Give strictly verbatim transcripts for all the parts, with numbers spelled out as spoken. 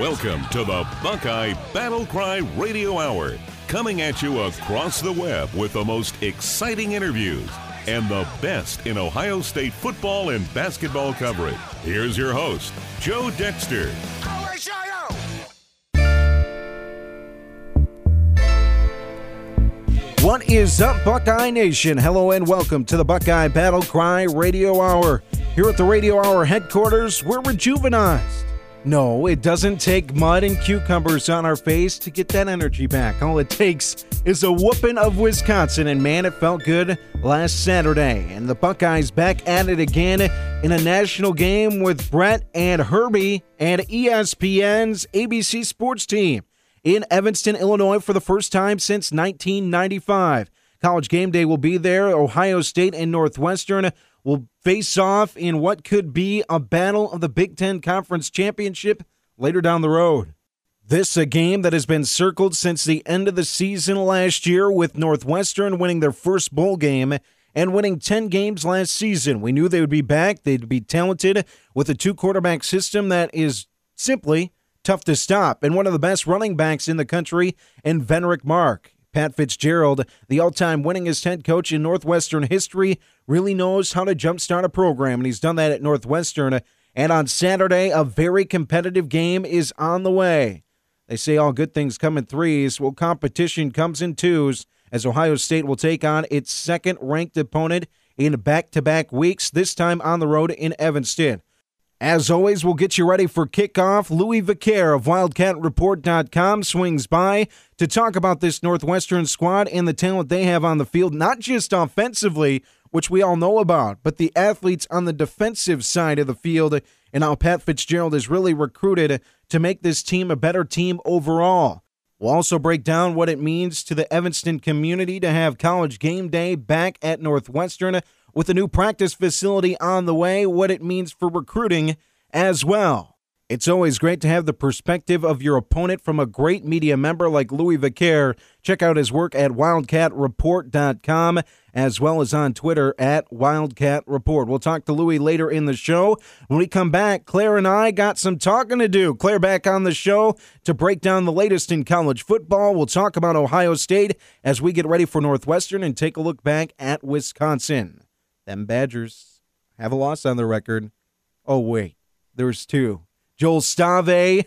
Welcome to the Buckeye Battle Cry Radio Hour, coming at you across the web with the most exciting interviews and the best in Ohio State football and basketball coverage. Here's your host, Joe Dexter. What is up, Buckeye Nation? Hello and welcome to the Buckeye Battle Cry Radio Hour. Here at the Radio Hour headquarters, we're rejuvenized. No, it doesn't take mud and cucumbers on our face to get that energy back. All it takes is a whooping of Wisconsin, and man, it felt good last Saturday. And the Buckeyes back at it again in a national game with Brett and Herbie and E S P N's A B C Sports team in Evanston, Illinois for the first time since nineteen ninety-five. College Game Day will be there. Ohio State and Northwestern will face off in what could be a battle of the Big Ten Conference Championship later down the road. This a game that has been circled since the end of the season last year, with Northwestern winning their first bowl game and winning ten games last season. We knew they would be back. They'd be talented with a two-quarterback system that is simply tough to stop, and one of the best running backs in the country in Venrick Mark. Pat Fitzgerald, the all-time winningest head coach in Northwestern history, really knows how to jumpstart a program, and he's done that at Northwestern. And on Saturday, a very competitive game is on the way. They say all good things come in threes. Well, competition comes in twos, as Ohio State will take on its second-ranked opponent in back-to-back weeks, this time on the road in Evanston. As always, we'll get you ready for kickoff. Louis Vicaire of Wildcat Report dot com swings by to talk about this Northwestern squad and the talent they have on the field, not just offensively, which we all know about, but the athletes on the defensive side of the field, and how Pat Fitzgerald is really recruited to make this team a better team overall. We'll also break down what it means to the Evanston community to have College Game Day back at Northwestern, with a new practice facility on the way, what it means for recruiting as well. It's always great to have the perspective of your opponent from a great media member like Louis Vicaire. Check out his work at Wildcat Report dot com, as well as on Twitter at Wildcat Report. We'll talk to Louis later in the show. When we come back, Claire and I got some talking to do. Claire back on the show to break down the latest in college football. We'll talk about Ohio State as we get ready for Northwestern and take a look back at Wisconsin. Them Badgers have a loss on their record. Oh, wait, there's two. Joel Stave.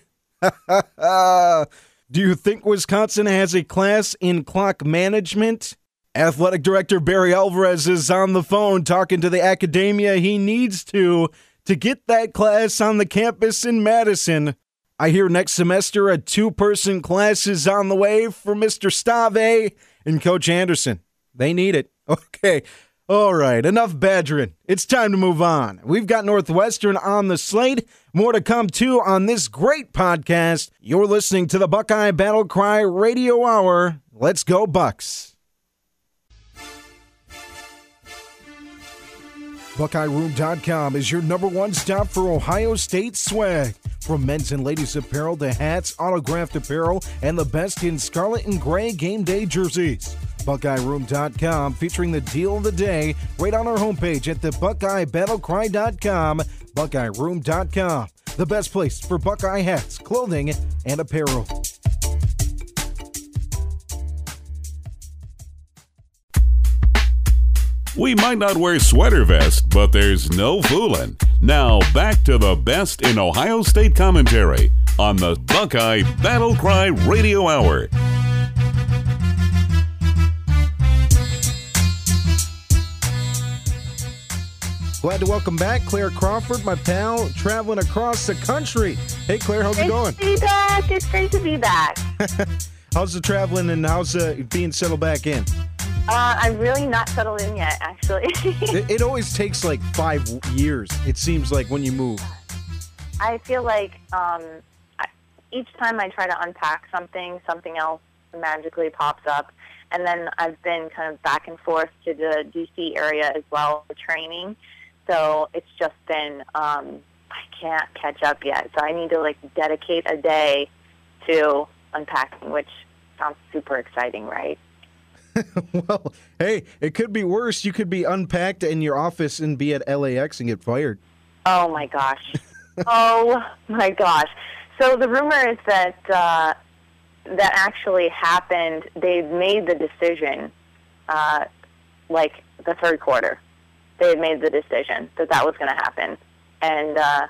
Do you think Wisconsin has a class in clock management? Athletic Director Barry Alvarez is on the phone talking to the academia he needs to to get that class on the campus in Madison. I hear next semester a two-person class is on the way for Mister Stave and Coach Anderson. They need it. Okay. All right, enough badgering. It's time to move on. We've got Northwestern on the slate. More to come, too, on this great podcast. You're listening to the Buckeye Battle Cry Radio Hour. Let's go, Bucks. Buckeye Room dot com is your number one stop for Ohio State swag. From men's and ladies' apparel to hats, autographed apparel, and the best in scarlet and gray game day jerseys. Buckeye Room dot com, featuring the deal of the day right on our homepage at the Buckeye Battle Cry dot com. Buckeye Room dot com, the best place for Buckeye hats, clothing, and apparel. We might not wear sweater vests, but there's no fooling. Now back to the best in Ohio State commentary on the Buckeye Battle Cry Radio Hour. Glad to welcome back Claire Crawford, my pal, traveling across the country. Hey, Claire, how's it going? It's great to be back. It's great to be back. How's the traveling and how's uh, being settled back in? Uh, I'm really not settled in yet, actually. it, it always takes like five years, it seems like, when you move. I feel like um, I, each time I try to unpack something, something else magically pops up. And then I've been kind of back and forth to the D C area as well for training. So it's just been, um, I can't catch up yet. So I need to, like, dedicate a day to unpacking, which sounds super exciting, right? Well, hey, it could be worse. You could be unpacked in your office and be at L A X and get fired. Oh, my gosh. oh, my gosh. So the rumor is that uh, that actually happened. They made the decision, uh, like the third quarter. They had made the decision that that was going to happen, and uh,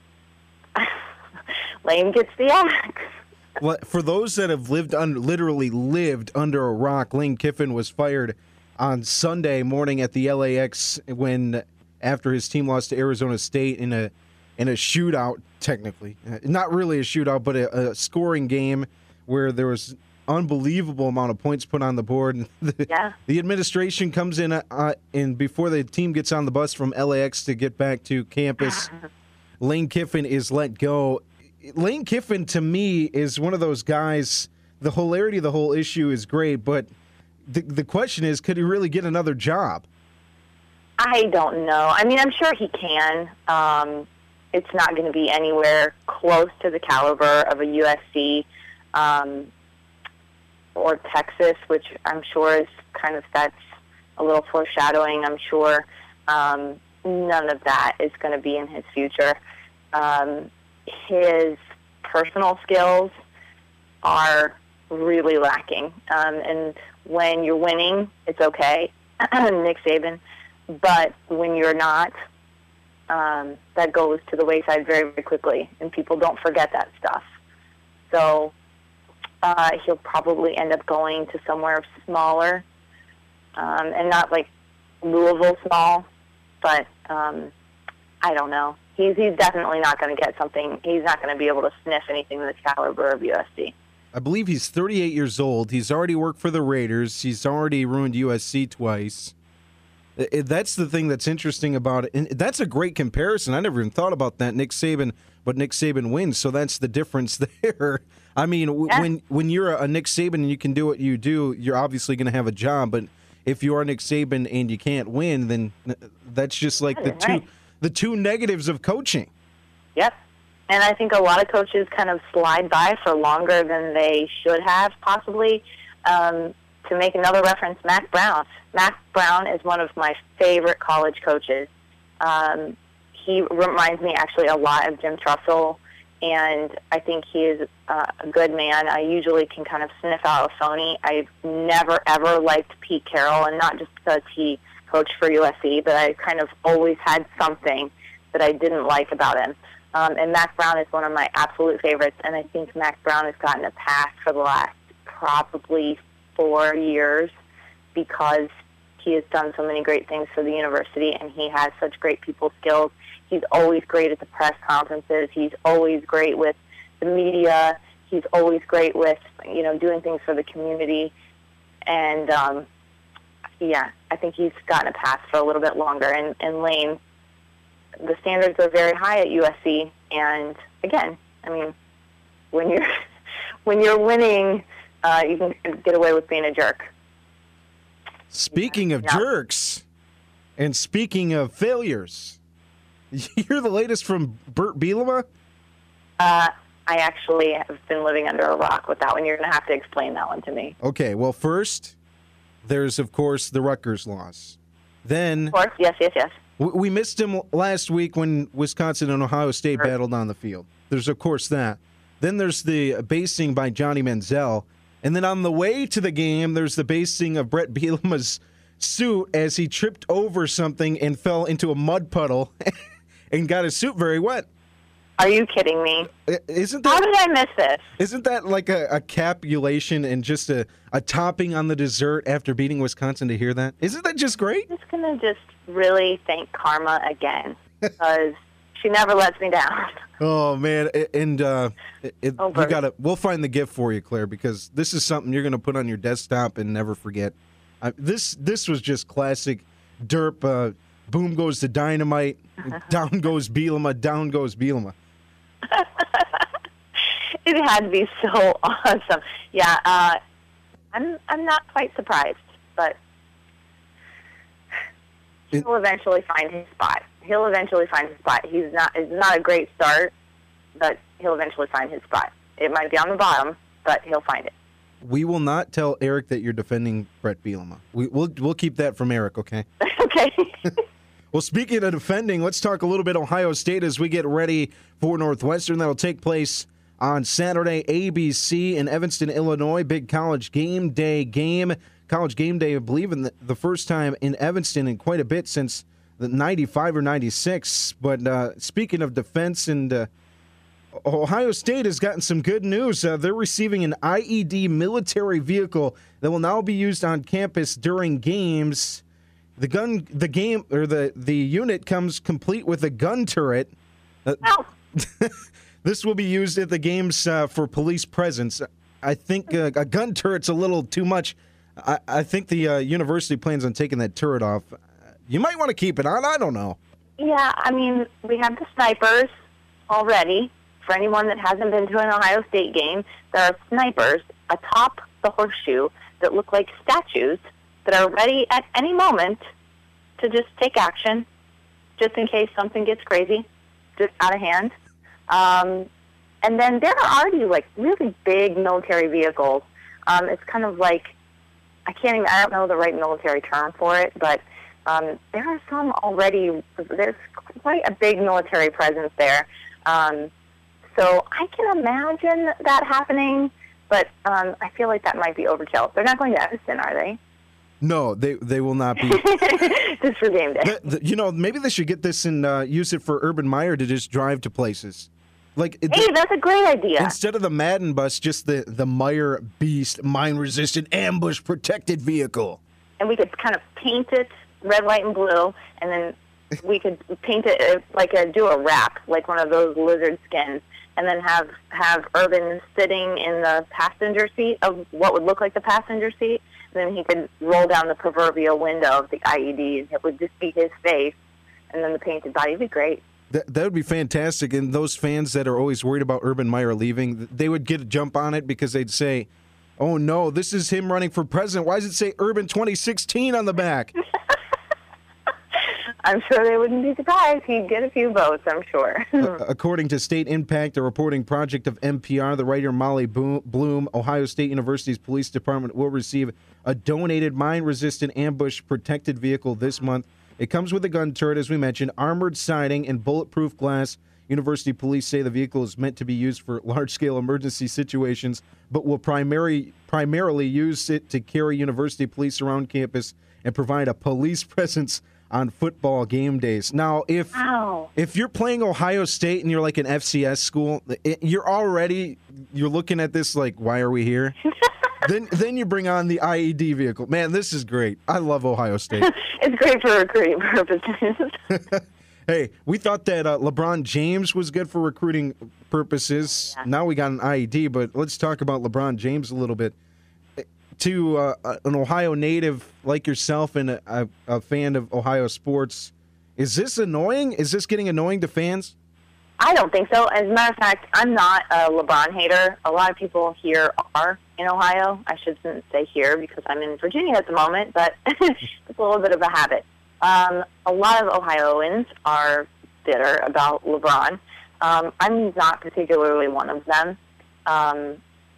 Lane gets the axe. Well, for those that have lived un- literally lived under a rock, Lane Kiffin was fired on Sunday morning at the L A X when after his team lost to Arizona State in a in a shootout. Technically, not really a shootout, but a, a scoring game where there was unbelievable amount of points put on the board. the, yeah. the administration comes in uh, and before the team gets on the bus from L A X to get back to campus, Lane Kiffin is let go. Lane Kiffin, to me, is one of those guys, the hilarity of the whole issue is great, but the, the question is, could he really get another job? I don't know. I mean, I'm sure he can. Um, it's not going to be anywhere close to the caliber of a U S C um, or Texas, which I'm sure is kind of, that's a little foreshadowing, I'm sure. Um, none of that is going to be in his future. Um, his personal skills are really lacking. Um, and when you're winning, it's okay, Nick Saban. But when you're not, um, that goes to the wayside very, very quickly, and people don't forget that stuff. So uh, he'll probably end up going to somewhere smaller, um, and not like Louisville small, but um, I don't know. He's he's definitely not going to get something. He's not going to be able to sniff anything in the caliber of U S C. I believe he's thirty-eight years old. He's already worked for the Raiders. He's already ruined U S C twice. It, that's the thing that's interesting about it. And that's a great comparison. I never even thought about that. Nick Saban, but Nick Saban wins, so that's the difference there. I mean, w- yeah. when when you're a, a Nick Saban and you can do what you do, you're obviously going to have a job. But if you are Nick Saban and you can't win, then that's just like the two right. the two negatives of coaching. Yep. And I think a lot of coaches kind of slide by for longer than they should have, possibly. Um, to make another reference, Mac Brown. Mac Brown is one of my favorite college coaches. Um, he reminds me actually a lot of Jim Trussell, and I think he is uh, a good man. I usually can kind of sniff out a phony. I've never, ever liked Pete Carroll, and not just because he coached for U S C, but I kind of always had something that I didn't like about him. Um, and Mac Brown is one of my absolute favorites, and I think Mac Brown has gotten a pass for the last probably four years because he has done so many great things for the university, and he has such great people skills. He's always great at the press conferences. He's always great with the media. He's always great with, you know, doing things for the community. And, um, yeah, I think he's gotten a pass for a little bit longer. And, and Lane, the standards are very high at U S C. And, again, I mean, when you're when you're winning, uh, you can get away with being a jerk. Speaking of Yeah. jerks, and speaking of failures, you're the latest from Burt Bielema? Uh, I actually have been living under a rock with that one. You're going to have to explain that one to me. Okay, well, first, there's, of course, the Rutgers loss. Then, Of course, yes, yes, yes. w- we missed him last week when Wisconsin and Ohio State Sure. battled on the field. There's, of course, that. Then there's the basing by Johnny Manziel. And then on the way to the game, there's the basing of Brett Bielema's suit as he tripped over something and fell into a mud puddle and got his suit very wet. Are you kidding me? I- Isn't How that did I miss this? isn't that like a, a capulation and just a, a topping on the dessert after beating Wisconsin to hear that? Isn't that just great? I'm just going to just really thank Karma again because she never lets me down. Oh man, A- and uh, it, it- Oh, you Bert. gotta. We'll find the gift for you, Claire, because this is something you're gonna put on your desktop and never forget. Uh, this this was just classic derp. Uh, boom goes the dynamite, down goes Bielema, down goes Bielema. It had to be so awesome. Yeah, uh, I'm I'm not quite surprised, but It- he'll eventually find his spot. He'll eventually find his spot. He's not it's not a great start, but he'll eventually find his spot. It might be on the bottom, but he'll find it. We will not tell Eric that you're defending Brett Bielema. We, we'll we'll keep that from Eric, okay? Okay. Well, speaking of defending, let's talk a little bit Ohio State as we get ready for Northwestern. That'll take place on Saturday. A B C in Evanston, Illinois, big college game day game. College game day, I believe, in the, the first time in Evanston in quite a bit since the ninety-five or ninety-six. But uh, speaking of defense, and uh, Ohio State has gotten some good news. Uh, they're receiving an I E D military vehicle that will now be used on campus during games. The gun, the game, or the, the unit comes complete with a gun turret. Uh, Oh. This will be used at the games uh, for police presence. I think uh, a gun turret's a little too much. I, I think the uh, university plans on taking that turret off. You might want to keep it on. I don't know. Yeah, I mean, we have the snipers already. For anyone that hasn't been to an Ohio State game, there are snipers atop the horseshoe that look like statues that are ready at any moment to just take action, just in case something gets crazy, just out of hand. Um, and then there are already, like, really big military vehicles. Um, it's kind of like, I can't even, I don't know the right military term for it, but um, there are some already, there's quite a big military presence there. Um, so I can imagine that happening, but um, I feel like that might be overkill. They're not going to Evanston, are they? No, they they will not be. Just for game day. The, the, you know, maybe they should get this and uh, use it for Urban Meyer to just drive to places. Like, Hey, the, that's a great idea. instead of the Madden bus, just the, the Meyer Beast mine-resistant ambush-protected vehicle. And we could kind of paint it red, white, and blue, and then we could paint it uh, like a, do a wrap, like one of those lizard skins, and then have, have Urban sitting in the passenger seat of what would look like the passenger seat. Then he could roll down the proverbial window of the I E D, and it would just be his face, and then the painted body. It'd be great. That, that would be fantastic. And those fans that are always worried about Urban Meyer leaving, they would get a jump on it because they'd say, oh, no, this is him running for president. Why does it say Urban twenty sixteen on the back? I'm sure they wouldn't be surprised. He'd get a few votes, I'm sure. Uh, according to State Impact, a reporting project of N P R, the writer Molly Bloom, Ohio State University's police department will receive a donated mine-resistant ambush-protected vehicle this month. It comes with a gun turret, as we mentioned, armored siding, and bulletproof glass. University police say the vehicle is meant to be used for large-scale emergency situations, but will primary, primarily use it to carry university police around campus and provide a police presence on football game days. Now, if Wow. if you're playing Ohio State and you're like an F C S school, it, you're already you're looking at this like, why are we here? then then you bring on the I E D vehicle. Man, this is great. I love Ohio State. It's great for recruiting purposes. Hey, we thought that uh, LeBron James was good for recruiting purposes. Yeah. Now we got an I E D, but let's talk about LeBron James a little bit. To uh, an Ohio native like yourself and a, a fan of Ohio sports, is this annoying? Is this getting annoying to fans? I don't think so. As a matter of fact, I'm not a LeBron hater. A lot of people here are in Ohio. I shouldn't say here because I'm in Virginia at the moment, but it's a little bit of a habit. Um, a lot of Ohioans are bitter about LeBron. Um, I'm not particularly one of them. Um,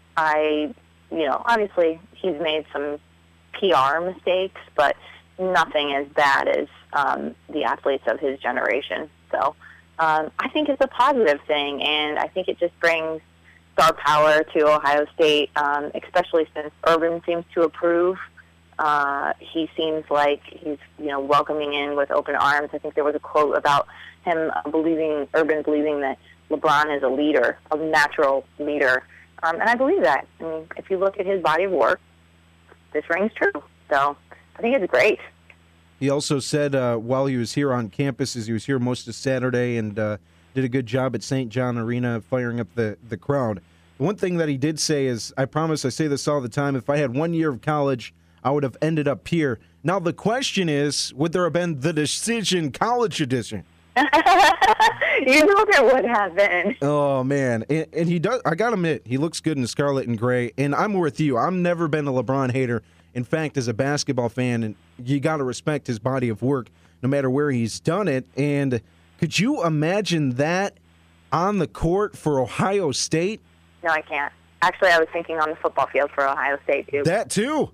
I, you know, obviously he's made some P R mistakes, but nothing as bad as um, the athletes of his generation. So um, I think it's a positive thing, and I think it just brings star power to Ohio State, um, especially since Urban seems to approve. Uh, he seems like he's, you know, welcoming in with open arms. I think there was a quote about him believing, Urban believing that LeBron is a leader, a natural leader. Um, and I believe that. I mean, if you look at his body of work, this rings true. So I think it's great. He also said uh, while he was here on campus, as he was here most of Saturday and uh, did a good job at Saint John Arena firing up the, the crowd. The one thing that he did say is, I promise I say this all the time, if I had one year of college, I would have ended up here. Now the question is, would there have been the Decision College edition? You know there would have been. Oh, man. And, and he does. I got to admit, he looks good in scarlet and gray. And I'm with you. I've never been a LeBron hater. In fact, as a basketball fan, and you got to respect his body of work no matter where he's done it. And could you imagine that on the court for Ohio State? No, I can't. Actually, I was thinking on the football field for Ohio State, too. That, too.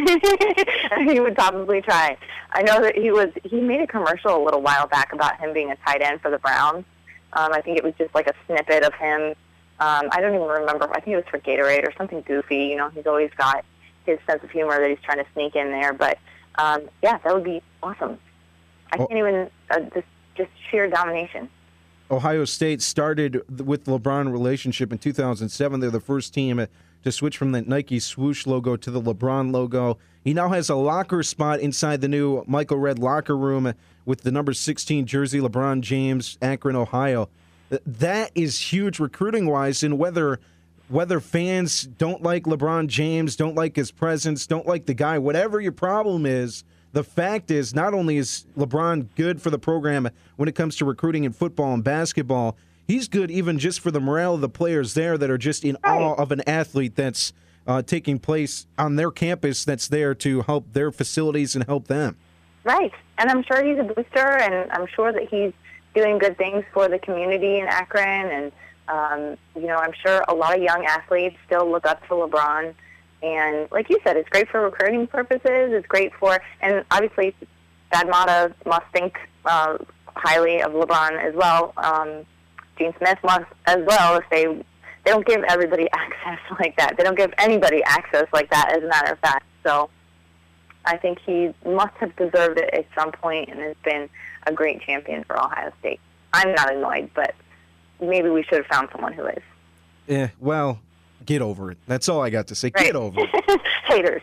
He would probably try. I know that he was. He made a commercial a little while back about him being a tight end for the Browns. Um, I think it was just like a snippet of him Um, I don't even remember. I think it was for Gatorade or something goofy. You know, he's always got his sense of humor that he's trying to sneak in there. But, um, yeah, that would be awesome. I oh. can't even, uh, just, just sheer domination. Ohio State started with the LeBron relationship in two thousand seven. They're the first team to switch from the Nike swoosh logo to the LeBron logo. He now has a locker spot inside the new Michael Redd locker room with the number sixteen jersey, LeBron James, Akron, Ohio. That is huge recruiting-wise, and whether whether fans don't like LeBron James, don't like his presence, don't like the guy, whatever your problem is, the fact is not only is LeBron good for the program when it comes to recruiting in football and basketball, he's good even just for the morale of the players there that are just in right. awe of an athlete that's uh, taking place on their campus that's there to help their facilities and help them. Right. And I'm sure he's a booster, and I'm sure that he's doing good things for the community in Akron. And, um, you know, I'm sure a lot of young athletes still look up to LeBron. And like you said, it's great for recruiting purposes. It's great for, and obviously Thad Matta must think uh, highly of LeBron as well. Um, Gene Smith must as well. If they they don't give everybody access like that. They don't give anybody access like that, as a matter of fact. So I think he must have deserved it at some point and has been a great champion for Ohio State. I'm not annoyed, but maybe we should have found someone who is. Yeah, well, get over it. That's all I got to say. Right. Get over it. Haters.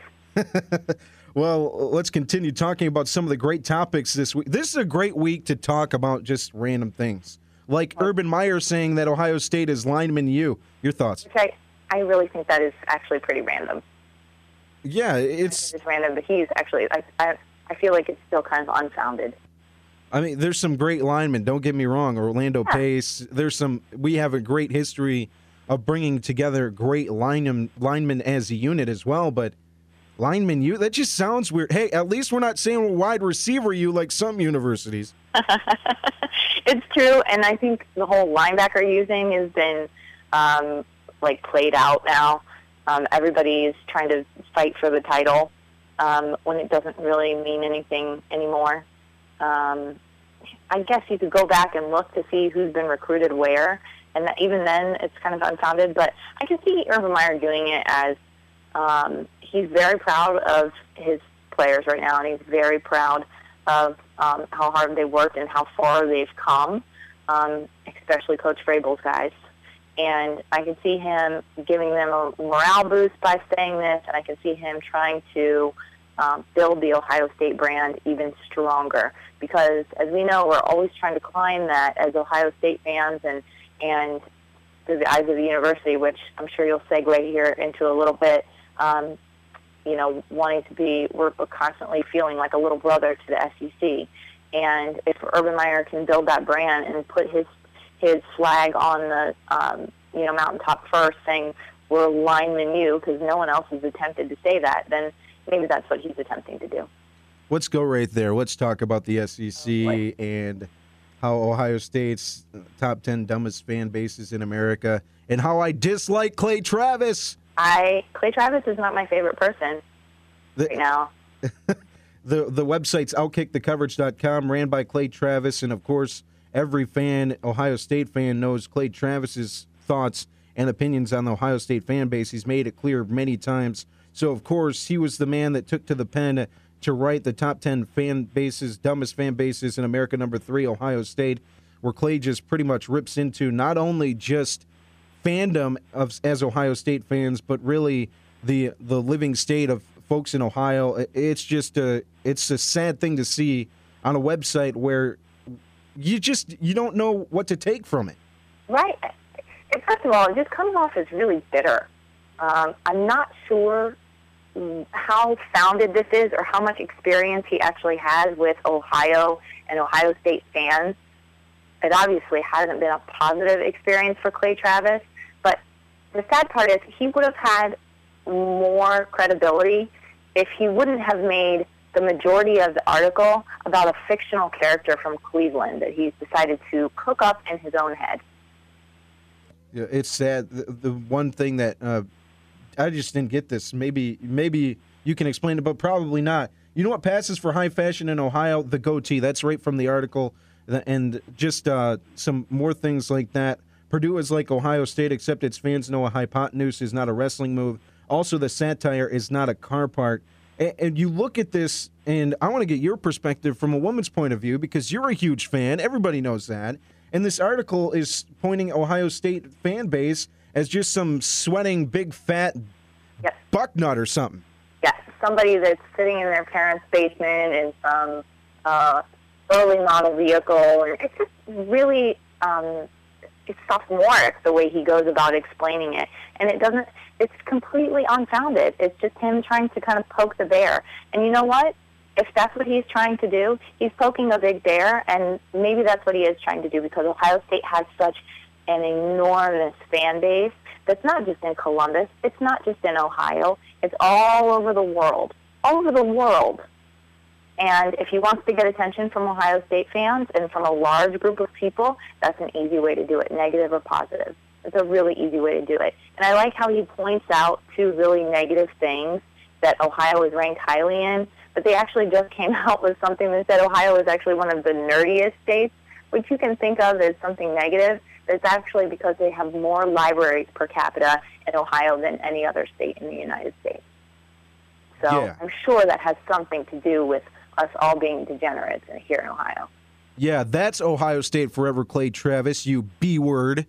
Well, let's continue talking about some of the great topics this week. This is a great week to talk about just random things. Like Urban Meyer saying that Ohio State is lineman U. Your thoughts? Which I, I really think that is actually pretty random. Yeah, it's... It's random, but he's actually... I, I, I feel like it's still kind of unfounded. I mean, there's some great linemen, don't get me wrong. Orlando yeah. Pace. There's some... We have a great history of bringing together great linemen, linemen as a unit as well, but lineman U, that just sounds weird. Hey, at least we're not saying wide receiver U like some universities. It's true, and I think the whole linebacker using has been, um, like, played out now. Um, everybody is trying to fight for the title um, when it doesn't really mean anything anymore. Um, I guess you could go back and look to see who's been recruited where, and that even then it's kind of unfounded. But I can see Urban Meyer doing it as um, he's very proud of his players right now, and he's very proud of um, how hard they worked and how far they've come, um, especially Coach Vrabel's guys. And I can see him giving them a morale boost by saying this, and I can see him trying to um, build the Ohio State brand even stronger. Because, as we know, we're always trying to climb that as Ohio State fans and, and through the eyes of the university, which I'm sure you'll segue here into a little bit, um, you know, wanting to be, we're constantly feeling like a little brother to the S E C. And if Urban Meyer can build that brand and put his his flag on the, um, you know, mountaintop first, saying we're lineman U, because no one else has attempted to say that, then maybe that's what he's attempting to do. Let's go right there. Let's talk about the S E C and how Ohio State's top ten dumbest fan bases in America, and how I dislike Clay Travis. I Clay Travis is not my favorite person the, right now. the the website's outkick the coverage dot com, ran by Clay Travis, and of course, every fan, Ohio State fan, knows Clay Travis's thoughts and opinions on the Ohio State fan base. He's made it clear many times. So, of course, he was the man that took to the pen to write the top ten fan bases, dumbest fan bases in America, number three, Ohio State, where Clay just pretty much rips into not only just fandom of as Ohio State fans, but really the the living state of folks in Ohio. It's just a it's a sad thing to see on a website where you just you don't know what to take from it. Right. And first of all, it just comes off as really bitter. Um, I'm not sure how founded this is or how much experience he actually has with Ohio and Ohio State fans. It obviously hasn't been a positive experience for Clay Travis, but the sad part is he would have had more credibility if he wouldn't have made the majority of the article about a fictional character from Cleveland that he's decided to cook up in his own head. Yeah, it's sad. The, the one thing that uh, I just didn't get this. Maybe maybe you can explain it, but probably not. You know what passes for high fashion in Ohio? The goatee. That's right from the article. And just uh, some more things like that. Purdue is like Ohio State, except its fans know a hypotenuse is not a wrestling move. Also, the satire is not a car park. And, and you look at this, and I want to get your perspective from a woman's point of view because you're a huge fan. Everybody knows that. And this article is pointing Ohio State fan base as just some sweating, big, fat yes. bucknut or something. Yes, somebody that's sitting in their parents' basement in some uh, early model vehicle. And it's just really, um, it's sophomoric the way he goes about explaining it. And it doesn't, it's completely unfounded. It's just him trying to kind of poke the bear. And you know what? If that's what he's trying to do, he's poking a big bear, and maybe that's what he is trying to do because Ohio State has such an enormous fan base that's not just in Columbus, it's not just in Ohio, it's all over the world, all over the world. And if he wants to get attention from Ohio State fans and from a large group of people, that's an easy way to do it, negative or positive. It's a really easy way to do it. And I like how he points out two really negative things that Ohio is ranked highly in, but they actually just came out with something that said Ohio is actually one of the nerdiest states, which you can think of as something negative. It's actually because they have more libraries per capita in Ohio than any other state in the United States. So yeah. I'm sure that has something to do with us all being degenerates here in Ohio. Yeah, that's Ohio State forever, Clay Travis, you B-word.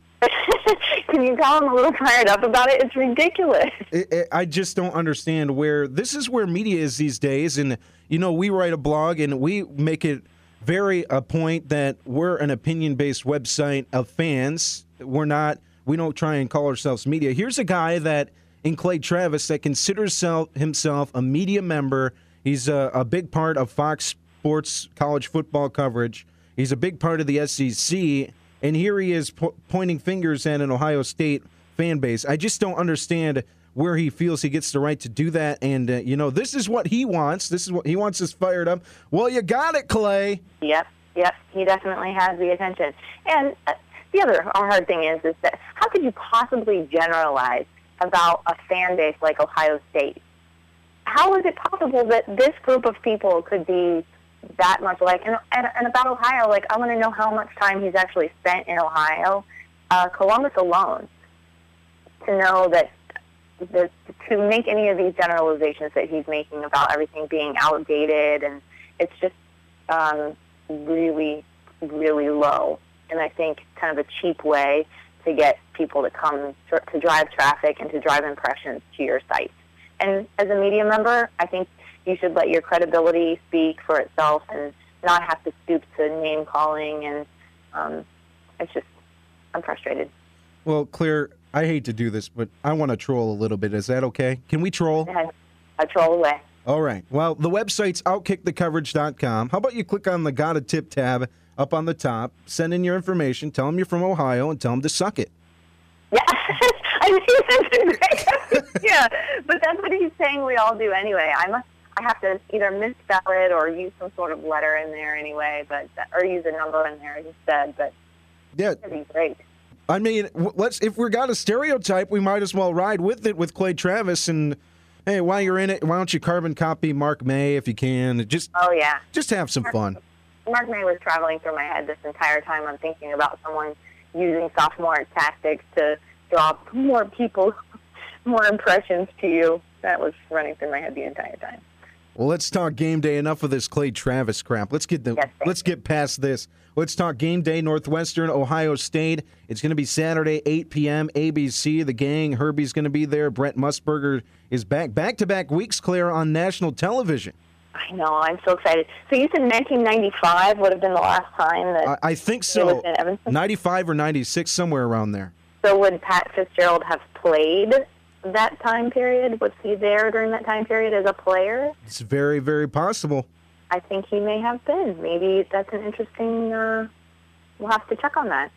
Can you tell I'm a little fired up about it? It's ridiculous. It, it, I just don't understand where this is where media is these days. And, you know, we write a blog and we make it very a point that we're an opinion-based website of fans. We're not, we don't try and call ourselves media. Here's a guy that, in Clay Travis, that considers self, himself a media member. He's a, a big part of Fox Sports college football coverage. He's a big part of the S E C. And here he is po- pointing fingers at an Ohio State fan base. I just don't understand where he feels he gets the right to do that. And, uh, you know, this is what he wants. This is what he wants us fired up. Well, you got it, Clay. Yep, yep. He definitely has the attention. And uh, the other hard thing is, is that how could you possibly generalize about a fan base like Ohio State? How is it possible that this group of people could be that much like, and, and, and about Ohio, like, I want to know how much time he's actually spent in Ohio, uh, Columbus alone, to know that, that, to make any of these generalizations that he's making about everything being outdated, and it's just um, really, really low. And I think kind of a cheap way to get people to come, to, to drive traffic and to drive impressions to your site. And as a media member, I think you should let your credibility speak for itself and not have to stoop to name calling. And um, it's just, I'm frustrated. Well, Claire, I hate to do this, but I want to troll a little bit. Is that okay? Can we troll? I troll away. All right. Well, the website's outkick the coverage dot com. How about you click on the Got a Tip tab up on the top, send in your information, tell them you're from Ohio, and tell them to suck it. Yeah, I mean, yeah, but that's what he's saying we all do anyway. I must. I have to either misspell it or use some sort of letter in there anyway, but or use a number in there instead. But yeah, that'd be great. I mean, let's if we're got a stereotype, we might as well ride with it with Clay Travis. And hey, while you're in it, why don't you carbon copy Mark May if you can? Just oh yeah, just have some Mark, fun. Mark May was traveling through my head this entire time. I'm thinking about someone using sophomore tactics to draw more people, more impressions to you. That was running through my head the entire time. Well, let's talk game day. Enough of this Clay Travis crap. Let's get the yes, let's get past this. Let's talk game day. Northwestern, Ohio State. It's going to be Saturday, eight p.m. A B C. The gang, Herbie's going to be there. Brent Musburger is back. Back-to-back weeks, Claire, on national television. I know. I'm so excited. So you said nineteen ninety-five would have been the last time that I, I think so. It was in Evanston? ninety-five or ninety-six, somewhere around there. So would Pat Fitzgerald have played that time period? Was he there during that time period as a player? It's very, very possible. I think he may have been. Maybe that's an interesting, uh, we'll have to check on that.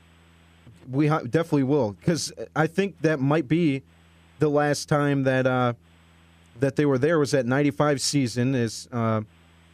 We ha- definitely will, because I think that might be the last time that uh, that they were there was that ninety-five season. Is uh,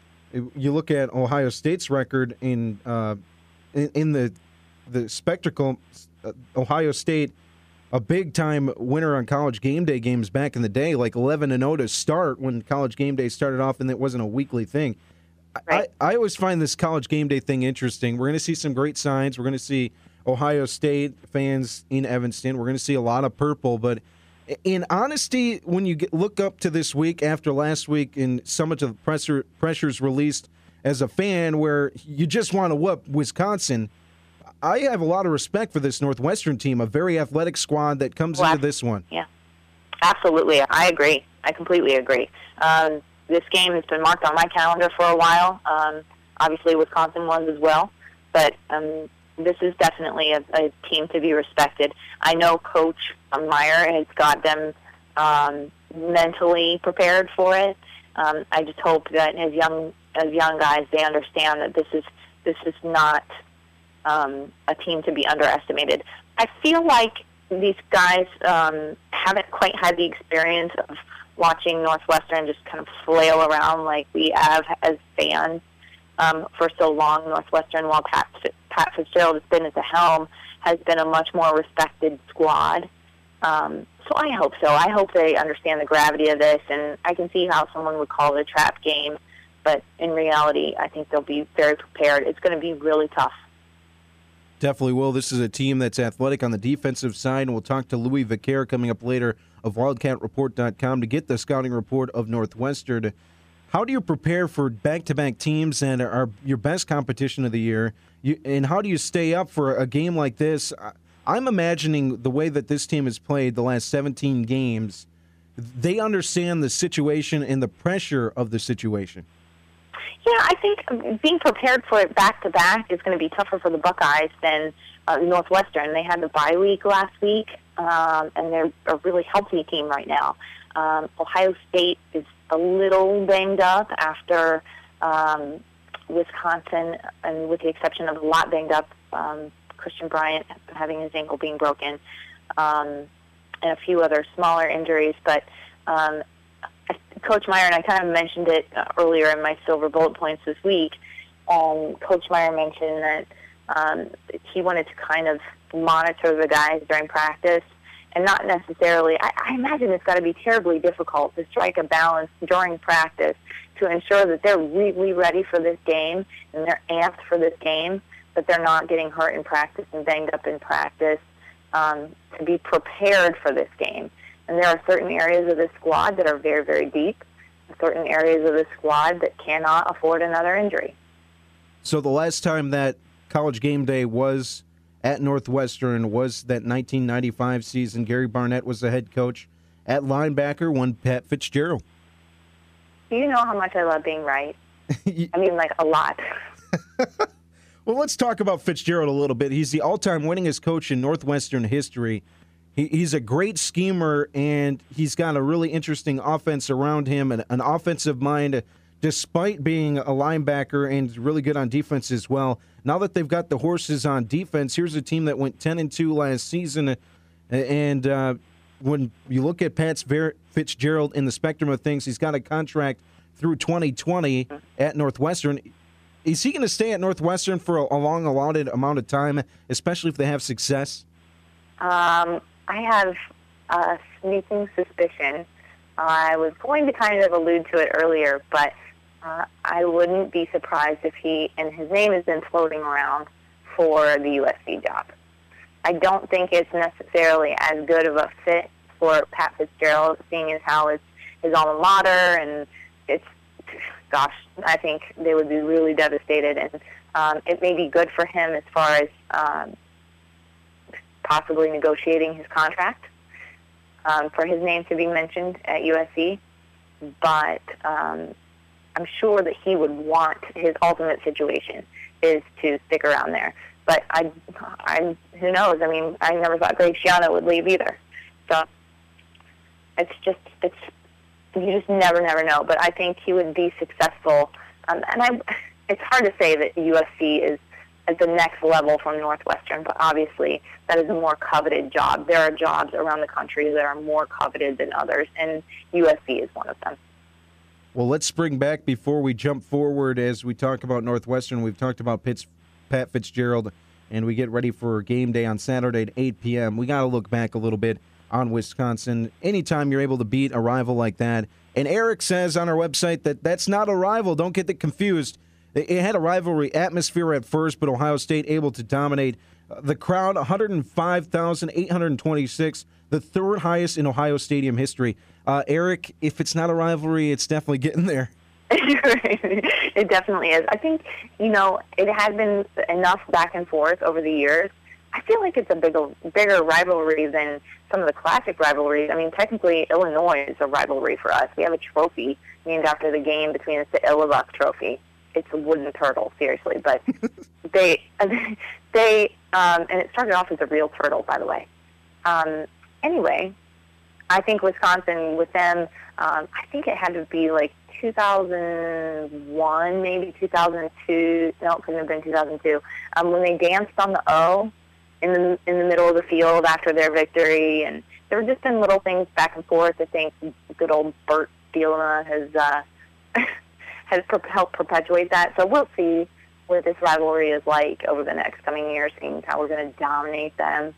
you look at Ohio State's record in uh, in, in the the spectacle, uh, Ohio State, a big-time winner on College Game Day games back in the day, like eleven and oh to start when College Game Day started off and it wasn't a weekly thing. Right. I, I always find this College Game Day thing interesting. We're going to see some great signs. We're going to see Ohio State fans in Evanston. We're going to see a lot of purple, but in honesty, when you get, look up to this week after last week and some of the pressure, pressures released as a fan where you just want to whoop Wisconsin, I have a lot of respect for this Northwestern team, a very athletic squad that comes well, into this one. Yeah, absolutely. I agree. I completely agree. Um, this game has been marked on my calendar for a while. Um, obviously, Wisconsin was as well, but um, this is definitely a, a team to be respected. I know Coach Meyer has got them um, mentally prepared for it. Um, I just hope that as young as young guys, they understand that this is this is not um, a team to be underestimated. I feel like these guys um, haven't quite had the experience of watching Northwestern just kind of flail around like we have as fans um, for so long. Northwestern, while Pat, Pat Fitzgerald has been at the helm, has been a much more respected squad. Um, so I hope so. I hope they understand the gravity of this, and I can see how someone would call it a trap game, but in reality, I think they'll be very prepared. It's going to be really tough. Definitely will. This is a team that's athletic on the defensive side, and we'll talk to Louis Vicaire coming up later of Wildcat Report dot com to get the scouting report of Northwestern. How do you prepare for back-to-back teams and are your best competition of the year, you, and how do you stay up for a game like this? I'm imagining the way that this team has played the last seventeen games, they understand the situation and the pressure of the situation. Yeah, I think being prepared for it back-to-back is going to be tougher for the Buckeyes than uh, Northwestern. They had the bye week last week, um, and they're a really healthy team right now. Um, Ohio State is a little banged up after um, Wisconsin, and with the exception of a lot banged up um, Christian Bryant having his ankle being broken, um, and a few other smaller injuries. But um, Coach Meyer, and I kind of mentioned it uh, earlier in my silver bullet points this week, um, Coach Meyer mentioned that um, he wanted to kind of monitor the guys during practice and not necessarily, I, I imagine it's got to be terribly difficult to strike a balance during practice to ensure that they're really ready for this game and they're amped for this game, but they're not getting hurt in practice and banged up in practice, um, to be prepared for this game. And there are certain areas of the squad that are very, very deep, certain areas of the squad that cannot afford another injury. So the last time that College Game Day was at Northwestern was that nineteen ninety-five season. Gary Barnett was the head coach. At linebacker, one Pat Fitzgerald. Do you know how much I love being right? I mean, like, a lot. Well, let's talk about Fitzgerald a little bit. He's the all-time winningest coach in Northwestern history. He, he's a great schemer, and he's got a really interesting offense around him, and an offensive mind, despite being a linebacker and really good on defense as well. Now that they've got the horses on defense, here's a team that went ten and two last season, and uh, when you look at Pat Fitzgerald in the spectrum of things, he's got a contract through twenty twenty at Northwestern. Is he going to stay at Northwestern for a, a long allotted amount of time, especially if they have success? Um, I have a sneaking suspicion. I was going to kind of allude to it earlier, but uh, I wouldn't be surprised if he, and his name has been floating around for the U S C job. I don't think it's necessarily as good of a fit for Pat Fitzgerald, seeing as how it's his alma mater, and it's, gosh, I think they would be really devastated, and um, it may be good for him as far as um, possibly negotiating his contract um, for his name to be mentioned at U S C, but um, I'm sure that he would want, his ultimate situation is to stick around there. But I, I, who knows? I mean, I never thought Greg Schiano would leave either. So it's just, it's, you just never, never know. But I think he would be successful. Um, and I, it's hard to say that U S C is at the next level from Northwestern, but obviously that is a more coveted job. There are jobs around the country that are more coveted than others, and U S C is one of them. Well, let's spring back before we jump forward as we talk about Northwestern. We've talked about Pitts, Pat Fitzgerald, and we get ready for game day on Saturday at eight p.m. We got to look back a little bit on Wisconsin. Anytime you're able to beat a rival like that, and Eric says on our website that that's not a rival. Don't get it confused. It had a rivalry atmosphere at first, but Ohio State able to dominate. The crowd, one hundred five thousand eight hundred twenty-six, the third highest in Ohio Stadium history. Uh, Eric, if it's not a rivalry, it's definitely getting there. It definitely is. I think, you know, it has been enough back and forth over the years. I feel like it's a bigger, bigger rivalry than some of the classic rivalries. I mean, technically, Illinois is a rivalry for us. We have a trophy named after the game between us, the Illibuck Trophy. It's a wooden turtle, seriously. But they, they, um, and it started off as a real turtle, by the way. Um, anyway, I think Wisconsin, with them, um, I think it had to be like two thousand one, maybe two thousand two. No, it couldn't have been two thousand two. Um, when they danced on the O in the in the middle of the field after their victory, and there have just been little things back and forth. I think good old Bert Bielema has uh, has per- helped perpetuate that. So we'll see what this rivalry is like over the next coming years, seeing how we're going to dominate them.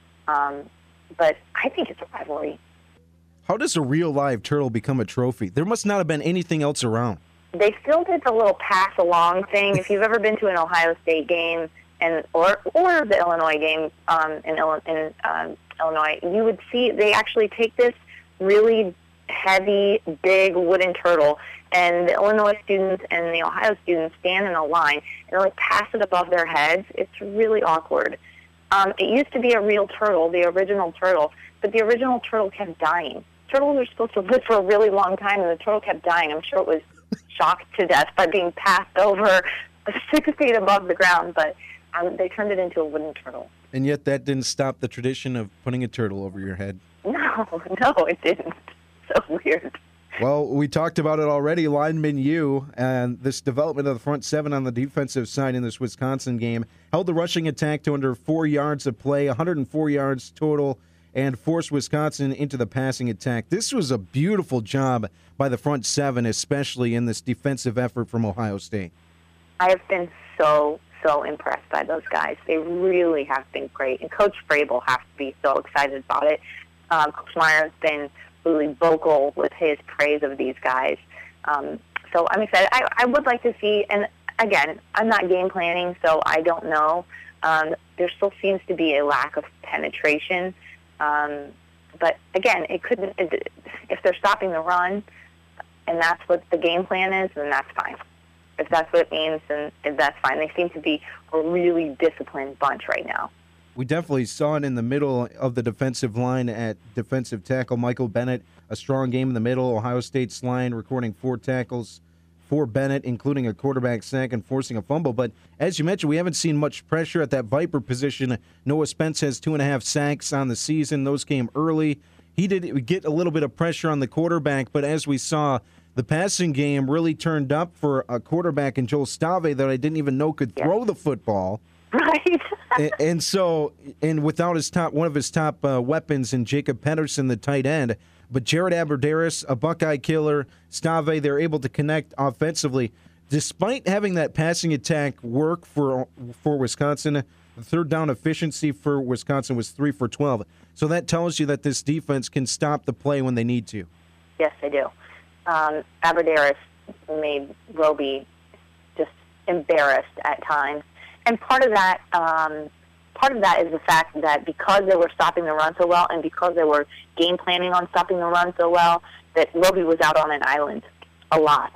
Um, but I think it's a rivalry. How does a real live turtle become a trophy? There must not have been anything else around. They still did the little pass along thing. If you've ever been to an Ohio State game and or or the Illinois game um, in, in um, Illinois, you would see they actually take this really heavy, big wooden turtle, and the Illinois students and the Ohio students stand in a line and like pass it above their heads. It's really awkward. Um, it used to be a real turtle, the original turtle, but the original turtle kept dying. Turtles are supposed to live for a really long time, and the turtle kept dying. I'm sure it was shocked to death by being passed over six feet above the ground, but um, they turned it into a wooden turtle. And yet that didn't stop the tradition of putting a turtle over your head. No, no, it didn't. So weird. Well, we talked about it already, lineman U, and this development of the front seven on the defensive side in this Wisconsin game held the rushing attack to under four yards of play, one hundred four yards total, and forced Wisconsin into the passing attack. This was a beautiful job by the front seven, especially in this defensive effort from Ohio State. I have been so, so impressed by those guys. They really have been great. And Coach Vrabel has to be so excited about it. Um, Coach Meyer has been really vocal with his praise of these guys. Um, so I'm excited. I, I would like to see, and again, I'm not game planning, so I don't know. Um, there still seems to be a lack of penetration. Um, but again, it couldn't. It, if they're stopping the run, and that's what the game plan is, then that's fine. If that's what it means, then that's fine. They seem to be a really disciplined bunch right now. We definitely saw it in the middle of the defensive line at defensive tackle. Michael Bennett, a strong game in the middle. Ohio State's line recording four tackles for Bennett, including a quarterback sack and forcing a fumble. But as you mentioned, we haven't seen much pressure at that Viper position. Noah Spence has two and a half sacks on the season. Those came early. He did get a little bit of pressure on the quarterback, but as we saw, the passing game really turned up for a quarterback in Joel Stave that I didn't even know could throw the football. Right. and, and so, and without his top, one of his top uh, weapons in Jacob Pedersen, the tight end, but Jared Abbrederis, a Buckeye killer, Stave, they're able to connect offensively. Despite having that passing attack work for for Wisconsin, the third down efficiency for Wisconsin was three for twelve. So that tells you that this defense can stop the play when they need to. Yes, they do. Um, Abbrederis made Roby just embarrassed at times. And part of that, um, part of that is the fact that because they were stopping the run so well, and because they were game planning on stopping the run so well, that Roby was out on an island a lot.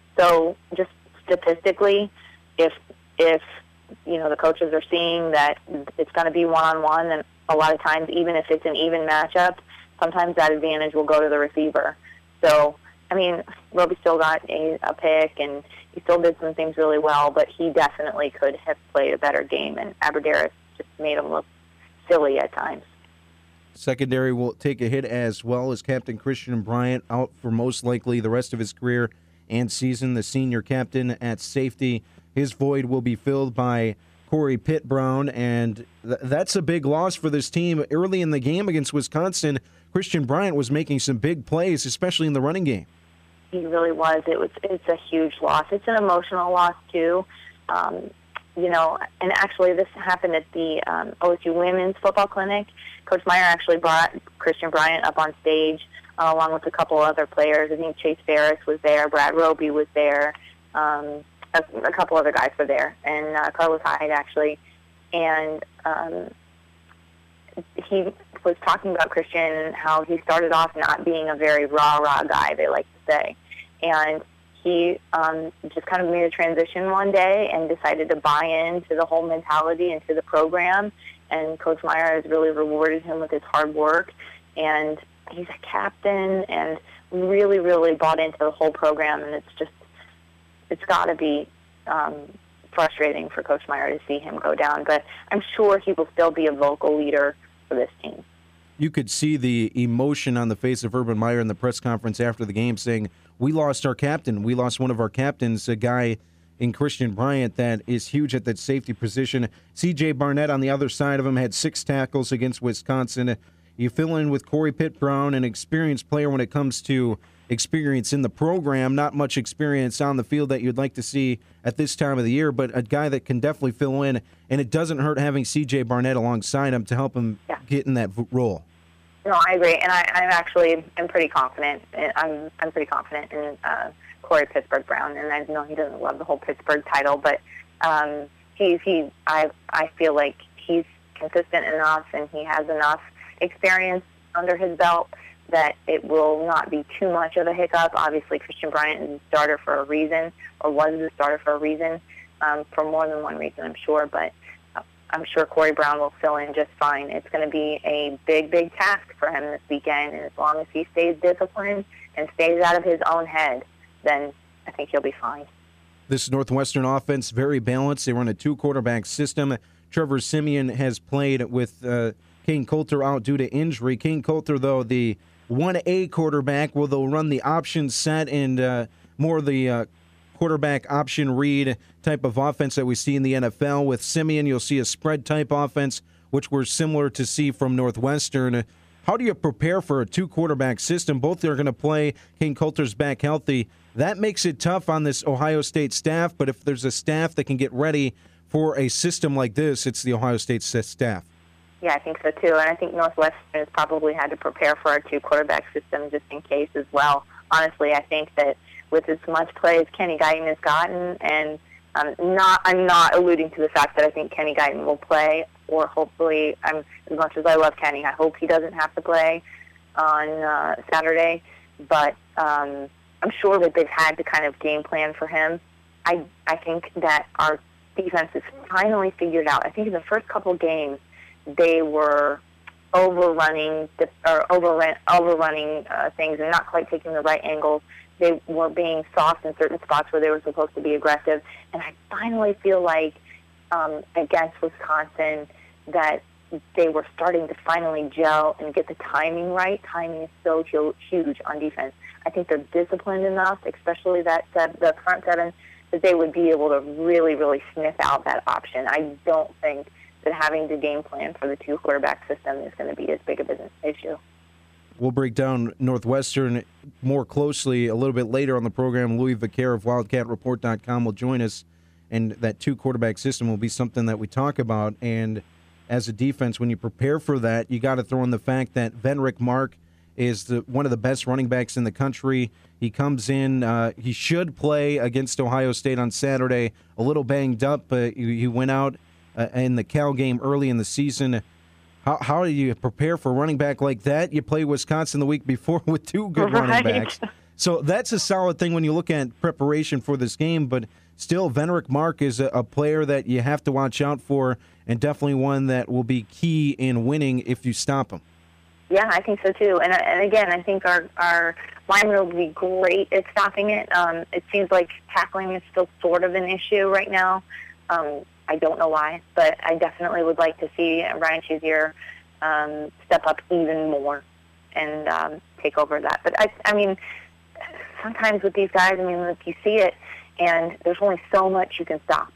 So just statistically, if if you know the coaches are seeing that it's going to be one on one, and a lot of times, even if it's an even matchup, sometimes that advantage will go to the receiver. So I mean, Roby still got a, a pick, and he still did some things really well, but he definitely could have played a better game, and Abbrederis just made him look silly at times. Secondary will take a hit as well as Captain Christian Bryant out for most likely the rest of his career and season. The senior captain at safety, his void will be filled by Corey Pitt Brown, and th- that's a big loss for this team. Early in the game against Wisconsin, Christian Bryant was making some big plays, especially in the running game. He really was. It was. It's a huge loss. It's an emotional loss too. Um, you know, and actually, this happened at the um, O S U Women's Football Clinic. Coach Meyer actually brought Christian Bryant up on stage uh, along with a couple other players. I think Chase Ferris was there. Brad Roby was there. Um, a, a couple other guys were there, and uh, Carlos Hyde actually, and um, he was talking about Christian and how he started off not being a very rah-rah guy, they like to say, and he um, just kind of made a transition one day and decided to buy into the whole mentality and to the program, and Coach Meyer has really rewarded him with his hard work, and he's a captain and really, really bought into the whole program, and it's just, it's got to be um, frustrating for Coach Meyer to see him go down, but I'm sure he will still be a vocal leader for this team. You could see the emotion on the face of Urban Meyer in the press conference after the game saying, we lost our captain. We lost one of our captains, a guy in Christian Bryant that is huge at that safety position. C J Barnett on the other side of him had six tackles against Wisconsin. You fill in with Corey Pitt-Brown, an experienced player when it comes to experience in the program, not much experience on the field that you'd like to see at this time of the year, but a guy that can definitely fill in, and it doesn't hurt having C J Barnett alongside him to help him yeah. get in that role. No, I agree, and I, I actually am pretty confident. I'm I'm pretty confident in uh, Corey Pittsburgh Brown, and I know he doesn't love the whole Pittsburgh title, but um, he's he. I I feel like he's consistent enough, and he has enough experience under his belt that it will not be too much of a hiccup. Obviously, Christian Bryant is a starter for a reason, or was a starter for a reason, um, for more than one reason, I'm sure, but I'm sure Corey Brown will fill in just fine. It's going to be a big, big task for him this weekend, and as long as he stays disciplined and stays out of his own head, then I think he'll be fine. This Northwestern offense, very balanced. They run a two-quarterback system. Trevor Siemian has played with uh, Kane Coulter out due to injury. Kane Coulter, though, the one A quarterback, will they'll run the option set and uh, more the uh, quarterback option read type of offense that we see in the N F L. With Siemian, you'll see a spread-type offense, which we're similar to see from Northwestern. How do you prepare for a two-quarterback system? Both are going to play. Kane Coulter's back healthy. That makes it tough on this Ohio State staff, but if there's a staff that can get ready for a system like this, it's the Ohio State staff. Yeah, I think so, too. And I think Northwestern has probably had to prepare for a two-quarterback system just in case as well. Honestly, I think that with as much play as Kenny Guyton has gotten, and um, not, I'm not alluding to the fact that I think Kenny Guyton will play, or hopefully, I'm, as much as I love Kenny, I hope he doesn't have to play on uh, Saturday, but um, I'm sure that they've had to kind of game plan for him. I, I think that our defense is finally figured out. I think in the first couple games, they were overrunning or overrun, overrunning uh, things and not quite taking the right angles. They were being soft in certain spots where they were supposed to be aggressive. And I finally feel like um, against Wisconsin that they were starting to finally gel and get the timing right. Timing is so huge on defense. I think they're disciplined enough, especially that set, the front seven, that they would be able to really, really sniff out that option. I don't think that having to game plan for the two quarterback system is going to be as big of an issue. We'll break down Northwestern more closely a little bit later on the program. Louis Vaquer of Wildcat Report dot com will join us, and that two-quarterback system will be something that we talk about. And as a defense, when you prepare for that, you got to throw in the fact that Venrick Mark is the, one of the best running backs in the country. He comes in, uh, he should play against Ohio State on Saturday, a little banged up, but he, he went out uh, in the Cal game early in the season. How how do you prepare for a running back like that? You played Wisconsin the week before with two good right. running backs. So that's a solid thing when you look at preparation for this game, but still, Venrick Mark is a, a player that you have to watch out for, and definitely one that will be key in winning if you stop him. Yeah, I think so too. And and again, I think our our linemen will be great at stopping it. Um, it seems like tackling is still sort of an issue right now. Um, I don't know why, but I definitely would like to see Ryan Shazier um, step up even more and um, take over that. But I, I mean, sometimes with these guys, I mean, if you see it, and there's only so much you can stop.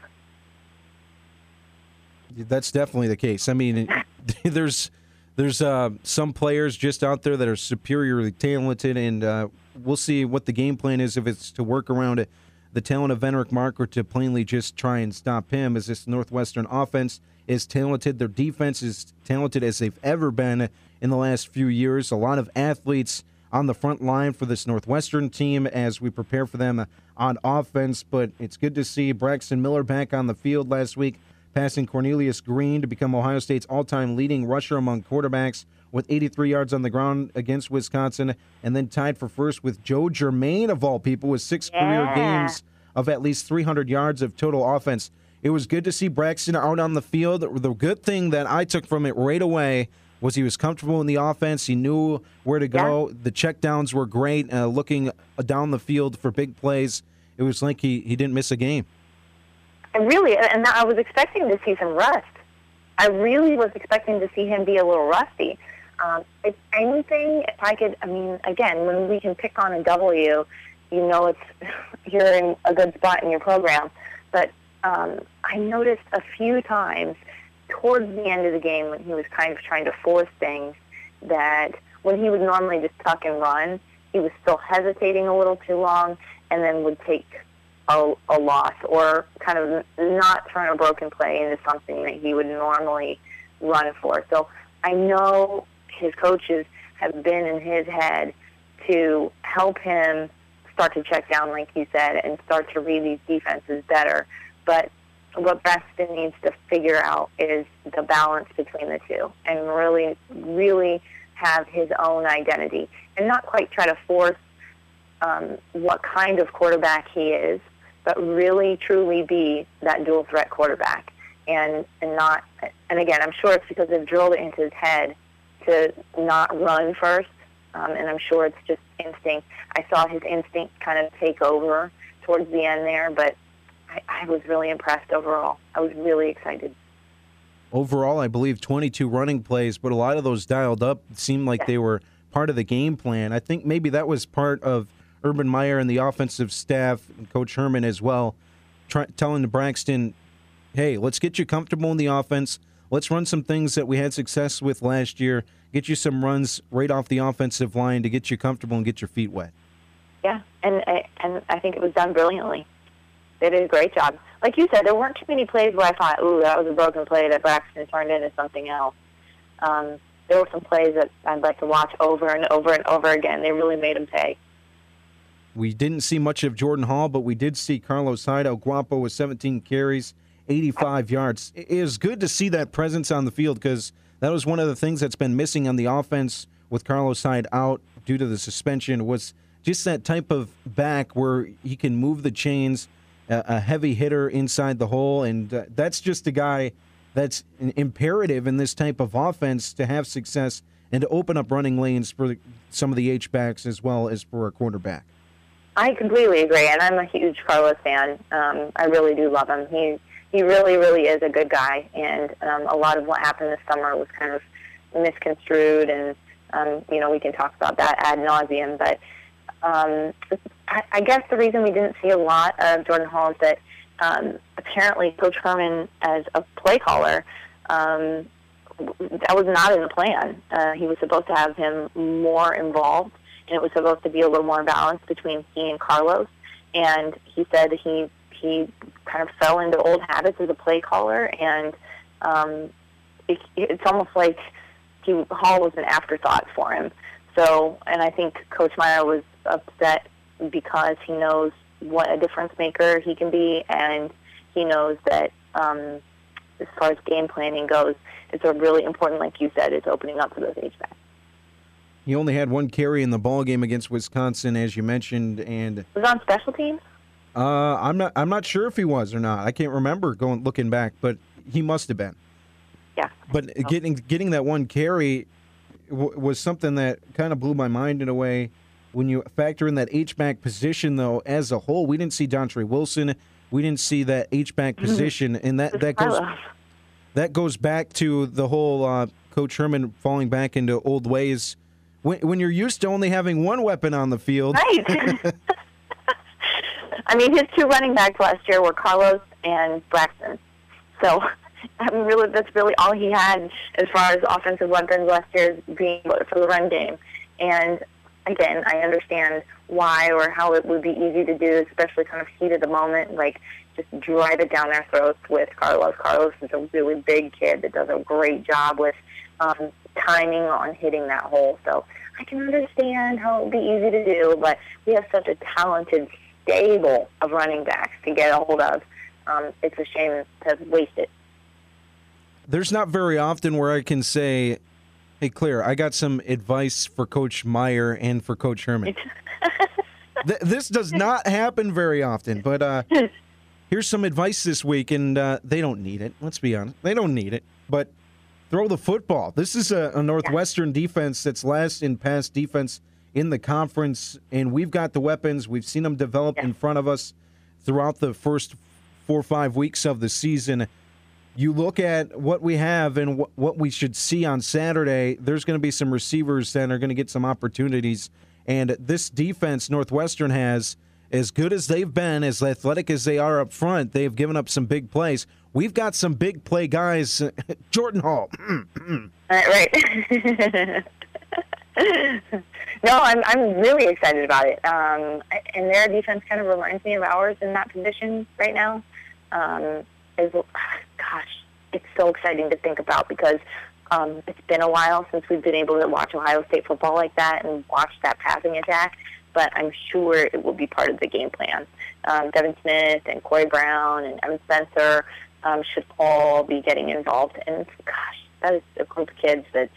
That's definitely the case. I mean, there's there's uh, some players just out there that are superiorly talented, and uh, we'll see what the game plan is, if it's to work around it, the talent of Venrick Mark, or to plainly just try and stop him. As this Northwestern offense is talented, their defense is talented as they've ever been in the last few years. A lot of athletes on the front line for this Northwestern team as we prepare for them on offense. But it's good to see Braxton Miller back on the field last week, passing Cornelius Green to become Ohio State's all-time leading rusher among quarterbacks with eighty-three yards on the ground against Wisconsin, and then tied for first with Joe Germain, of all people, with six yeah. career games of at least three hundred yards of total offense. It was good to see Braxton out on the field. The good thing that I took from it right away was he was comfortable in the offense. He knew where to go. Yeah. The checkdowns were great, uh, looking down the field for big plays. It was like he, he didn't miss a game. And really, and I was expecting to see some rust. I really was expecting to see him be a little rusty. Um, if anything, if I could, I mean, again, when we can pick on a W, you know it's you're in a good spot in your program. But um, I noticed a few times towards the end of the game when he was kind of trying to force things that when he would normally just tuck and run, he was still hesitating a little too long and then would take a, a loss or kind of not turn a broken play into something that he would normally run for. So I know his coaches have been in his head to help him start to check down, like you said, and start to read these defenses better. But what Braxton needs to figure out is the balance between the two and really, really have his own identity and not quite try to force um, what kind of quarterback he is, but really, truly be that dual threat quarterback. And, and not, and again, I'm sure it's because they've drilled it into his head to not run first, um, and I'm sure it's just instinct. I saw his instinct kind of take over towards the end there, but I, I was really impressed overall. I was really excited. Overall, I believe twenty-two running plays, but a lot of those dialed up seemed like yes. they were part of the game plan. I think maybe that was part of Urban Meyer and the offensive staff, and Coach Herman as well, try, telling Braxton, hey, let's get you comfortable in the offense. Let's run some things that we had success with last year. Get you some runs right off the offensive line to get you comfortable and get your feet wet. Yeah, and and I think it was done brilliantly. They did a great job. Like you said, there weren't too many plays where I thought, ooh, that was a broken play that Braxton turned into something else. Um, there were some plays that I'd like to watch over and over and over again. They really made him pay. We didn't see much of Jordan Hall, but we did see Carlos Hyde Guapo with seventeen carries, eighty-five yards. It is good to see that presence on the field because that was one of the things that's been missing on the offense with Carlos Hyde out due to the suspension was just that type of back where he can move the chains, a heavy hitter inside the hole, and uh, that's just a guy that's imperative in this type of offense to have success and to open up running lanes for some of the H-backs as well as for a quarterback. I completely agree, and I'm a huge Carlos fan. Um, I really do love him. He he really, really is a good guy, and um, a lot of what happened this summer was kind of misconstrued, and um, you know we can talk about that ad nauseum, but um, I, I guess the reason we didn't see a lot of Jordan Hall is that um, apparently Coach Herman, as a play caller, um, that was not in the plan. Uh, he was supposed to have him more involved, and it was supposed to be a little more balanced between he and Carlos. And he said he he kind of fell into old habits as a play caller, and um, it, it's almost like he, Hall was an afterthought for him. So, and I think Coach Meyer was upset because he knows what a difference maker he can be, and he knows that um, as far as game planning goes, it's a really important, like you said, it's opening up for those H-backs. He only had one carry in the ball game against Wisconsin, as you mentioned, and was on special teams. Uh, I'm not. I'm not sure if he was or not. I can't remember going looking back, but he must have been. Yeah. But oh. getting getting that one carry w- was something that kind of blew my mind in a way. When you factor in that H-back position, though, as a whole, we didn't see Dontre Wilson. We didn't see that H-back position, and that, that goes that goes back to the whole uh, Coach Herman falling back into old ways. When, when you're used to only having one weapon on the field. Right. I mean, his two running backs last year were Carlos and Braxton. So, I mean, really, that's really all he had as far as offensive weapons last year being for the run game. And, again, I understand why or how it would be easy to do, especially kind of heat of the moment, like just drive it down their throats with Carlos. Carlos is a really big kid that does a great job with um, timing on hitting that hole. So I can understand how it would be easy to do, but we have such a talented stable of running backs to get a hold of. Um, it's a shame to waste it. There's not very often where I can say, hey, Claire, I got some advice for Coach Meyer and for Coach Herman. Th- this does not happen very often, but uh, here's some advice this week, and uh, they don't need it. Let's be honest. They don't need it, but throw the football. This is a, a Northwestern defense that's last in pass defense in the conference, and we've got the weapons. We've seen them develop in front of us throughout the first four or five weeks of the season. You look at what we have and wh- what we should see on Saturday, there's going to be some receivers that are going to get some opportunities. And this defense Northwestern has, as good as they've been, as athletic as they are up front, they've given up some big plays. We've got some big play guys. Jordan Hall. Right. No, I'm I'm really excited about it. Um, and their defense kind of reminds me of ours in that position right now. Um, is gosh, it's so exciting to think about because um, it's been a while since we've been able to watch Ohio State football like that and watch that passing attack. But I'm sure it will be part of the game plan. Um, Devin Smith and Corey Brown and Evan Spencer um, should all be getting involved. And gosh, that is a group of kids that's,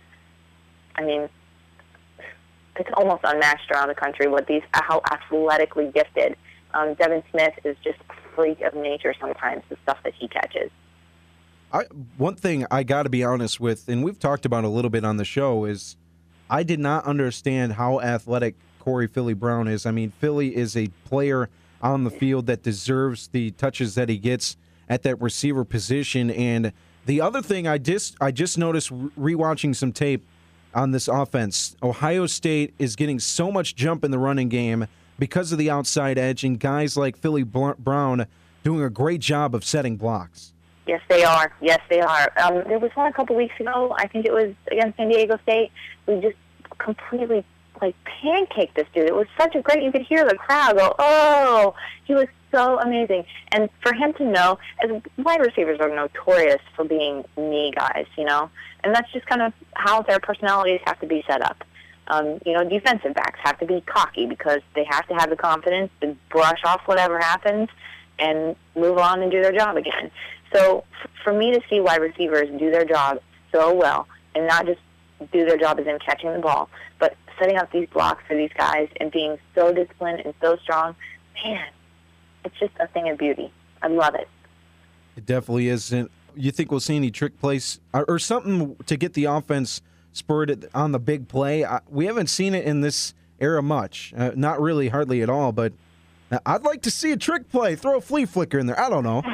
I mean, it's almost unmatched around the country what these how athletically gifted. Um, Devin Smith is just a freak of nature sometimes, the stuff that he catches. I, one thing I got to be honest with, and we've talked about a little bit on the show, is I did not understand how athletic Corey Philly Brown is. I mean, Philly is a player on the field that deserves the touches that he gets at that receiver position. And the other thing I just I just noticed rewatching some tape on this offense, Ohio State is getting so much jump in the running game because of the outside edge, and guys like Philly Brown doing a great job of setting blocks. Yes, they are. Yes, they are. Um, there was one a couple weeks ago. I think it was against San Diego State. We just completely like pancaked this dude. It was such a great. You could hear the crowd go, "Oh!" He was so amazing. And for him to know, as wide receivers are notorious for being me guys, you know, and that's just kind of how their personalities have to be set up. Um, you know, defensive backs have to be cocky because they have to have the confidence to brush off whatever happens and move on and do their job again. So f- for me to see wide receivers do their job so well and not just do their job as in catching the ball, but setting up these blocks for these guys and being so disciplined and so strong, man, it's just a thing of beauty. I love it. It definitely is. And you think we'll see any trick plays or, or something to get the offense spurred on the big play? I, we haven't seen it in this era much. Uh, not really, hardly at all, but I'd like to see a trick play. Throw a flea flicker in there. I don't know.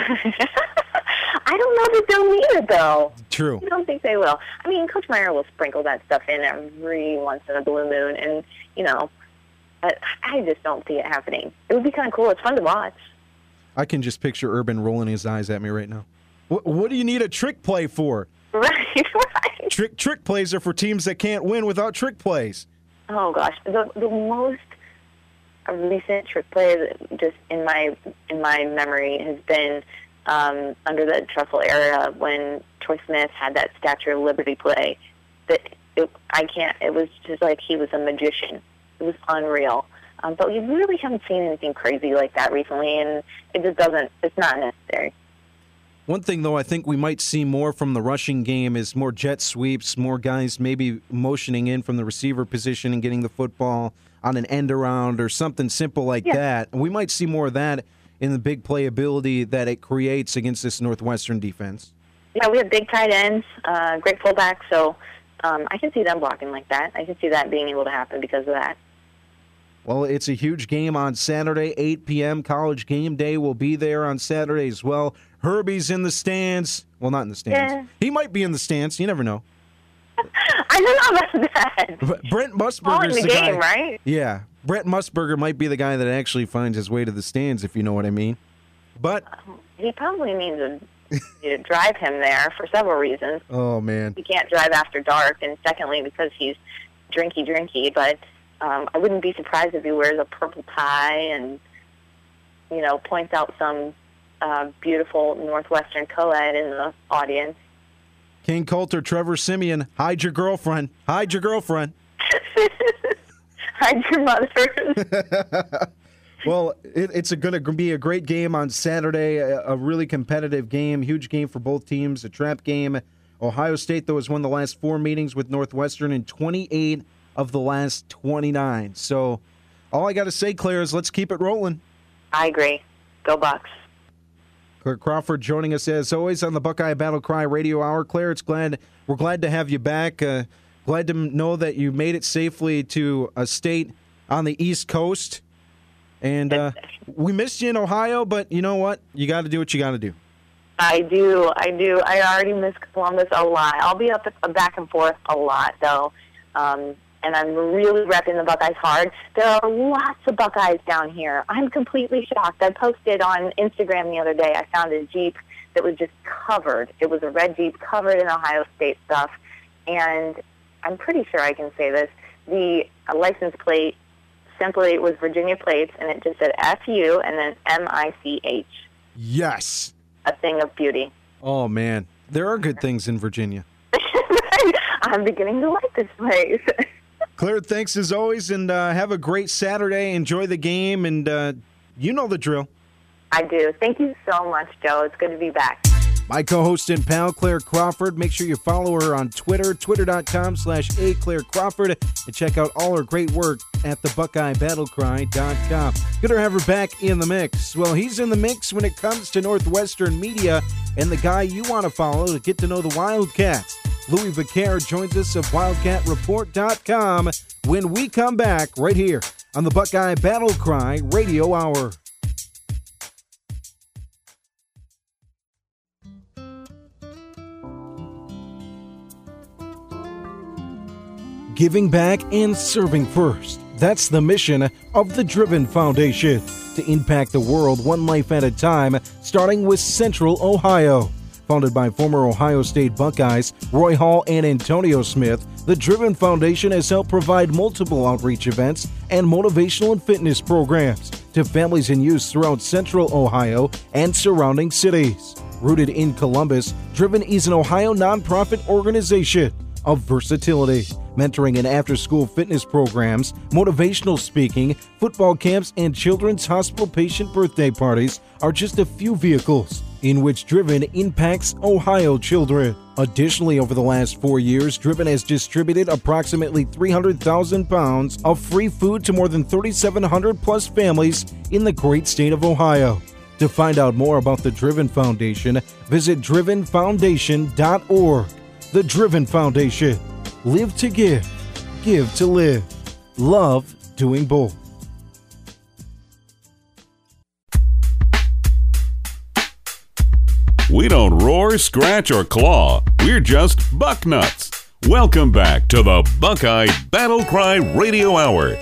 I don't know that they'll need it, though. True. I don't think they will. I mean, Coach Meyer will sprinkle that stuff in every once in a blue moon, and, you know, I, I just don't see it happening. It would be kind of cool. It's fun to watch. I can just picture Urban rolling his eyes at me right now. What, what do you need a trick play for? Right, right. Trick trick plays are for teams that can't win without trick plays. Oh, gosh. The, the most recent trick play that just in my in my memory has been um, under the Trussell era when Troy Smith had that Statue of Liberty play. That it, I can't. It was just like he was a magician. It was unreal. Um, but we really haven't seen anything crazy like that recently, and it just doesn't. It's not necessary. One thing, though, I think we might see more from the rushing game is more jet sweeps, more guys maybe motioning in from the receiver position and getting the football on an end around or something simple like yeah. that. And we might see more of that in the big playability that it creates against this Northwestern defense. Yeah, we have big tight ends, uh, great fullbacks, so um, I can see them blocking like that. I can see that being able to happen because of that. Well, it's a huge game on Saturday, eight p.m. College Game Day will be there on Saturday as well. Herbie's in the stands. Well, not in the stands. Yeah. He might be in the stands. You never know. I don't know about that. Brent Musburger's Calling the, the game, guy. right? Yeah. Brent Musburger might be the guy that actually finds his way to the stands, if you know what I mean. But he probably needs a, to drive him there for several reasons. Oh, man. He can't drive after dark, and secondly, because he's drinky, drinky. But um, I wouldn't be surprised if he wears a purple tie and, you know, points out some uh, beautiful Northwestern co-ed in the audience. King Coulter, Trevor Siemian, hide your girlfriend. Hide your girlfriend. Hide your mothers. Well, it, it's going to be a great game on Saturday, a, a really competitive game, huge game for both teams, a trap game. Ohio State, though, has won the last four meetings with Northwestern in twenty-eight of the last twenty-nine. So all I got to say, Claire, is let's keep it rolling. I agree. Go Bucks. Claire Crawford joining us as always on the Buckeye Battle Cry Radio Hour. Claire, it's glad we're glad to have you back. Uh, glad to know that you made it safely to a state on the East Coast. And uh, we missed you in Ohio, but you know what? You got to do what you got to do. I do. I do. I already miss Columbus a lot. I'll be up back and forth a lot, though. Um, and I'm really repping the Buckeyes hard. There are lots of Buckeyes down here. I'm completely shocked. I posted on Instagram the other day. I found a Jeep that was just covered. It was a red Jeep covered in Ohio State stuff. And I'm pretty sure I can say this. The uh, license plate simply it was Virginia plates, and it just said F U and then M I C H. Yes. A thing of beauty. Oh, man. There are good things in Virginia. I'm beginning to like this place. Claire, thanks as always, and uh, have a great Saturday. Enjoy the game, and uh, you know the drill. I do. Thank you so much, Joe. It's good to be back. My co-host and pal, Claire Crawford. Make sure you follow her on Twitter, twitter.com slash A Claire Crawford, and check out all her great work at the Buckeye Battle Cry dot com. Good to have her back in the mix. Well, he's in the mix when it comes to Northwestern media, and the guy you want to follow to get to know the Wildcats. Louis Vaquer joins us of Wildcat Report dot com when we come back right here on the Buckeye Battle Cry Radio Hour. Giving back and serving first. That's the mission of the Driven Foundation, to impact the world one life at a time, starting with Central Ohio. Founded by former Ohio State Buckeyes Roy Hall and Antonio Smith, the Driven Foundation has helped provide multiple outreach events and motivational and fitness programs to families and youth throughout Central Ohio and surrounding cities. Rooted in Columbus, Driven is an Ohio nonprofit organization of versatility, mentoring and after-school fitness programs, motivational speaking, football camps, and children's hospital patient birthday parties are just a few vehicles in which Driven impacts Ohio children. Additionally, over the last four years, Driven has distributed approximately three hundred thousand pounds of free food to more than thirty-seven hundred plus families in the great state of Ohio. To find out more about the Driven Foundation, visit driven foundation dot org. The Driven Foundation. Live to give. Give to live. Love doing both. We don't roar, scratch, or claw. We're just bucknuts. Welcome back to the Buckeye Battle Cry Radio Hour.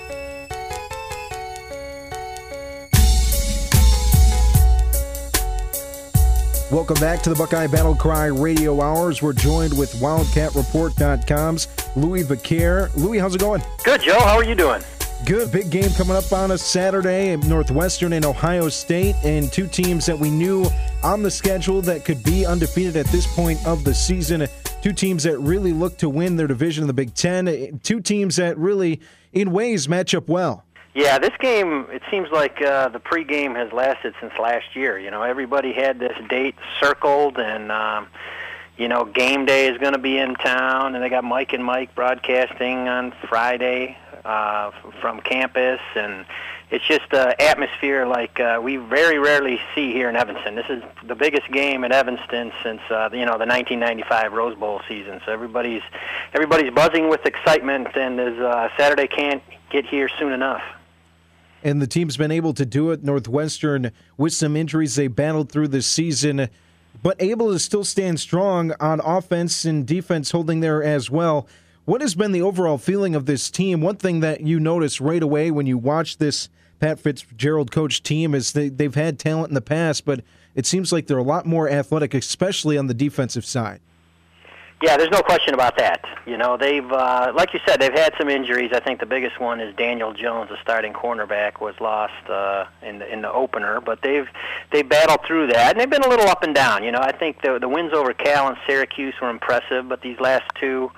Welcome back to the Buckeye Battle Cry Radio Hours. We're joined with Wildcat Report dot com's Louis Vaquer. Louis, how's it going? Good, Joe. How are you doing? Good. Big game coming up on us Saturday at Northwestern and Ohio State, and two teams that we knew on the schedule that could be undefeated at this point of the season. Two teams that really look to win their division in the Big Ten. Two teams that really, in ways, match up well. Yeah, this game, it seems like uh, the pregame has lasted since last year. You know, everybody had this date circled, and, um, you know, game day is going to be in town, and they got Mike and Mike broadcasting on Friday uh, from campus, and it's just an atmosphere like uh, we very rarely see here in Evanston. This is the biggest game at Evanston since, uh, you know, the nineteen ninety-five Rose Bowl season, so everybody's, everybody's buzzing with excitement, and as uh, Saturday can't get here soon enough. And the team's been able to do it. Northwestern, with some injuries they battled through this season, but able to still stand strong on offense and defense, holding there as well. What has been the overall feeling of this team? One thing that you notice right away when you watch this Pat Fitzgerald coach team is they, they've had talent in the past, but it seems like they're a lot more athletic, especially on the defensive side. Yeah, there's no question about that. You know, they've, uh, like you said, they've had some injuries. I think the biggest one is Daniel Jones, the starting cornerback, was lost uh, in the in the opener. But they've they battled through that, and they've been a little up and down. You know, I think the the wins over Cal and Syracuse were impressive, but these last two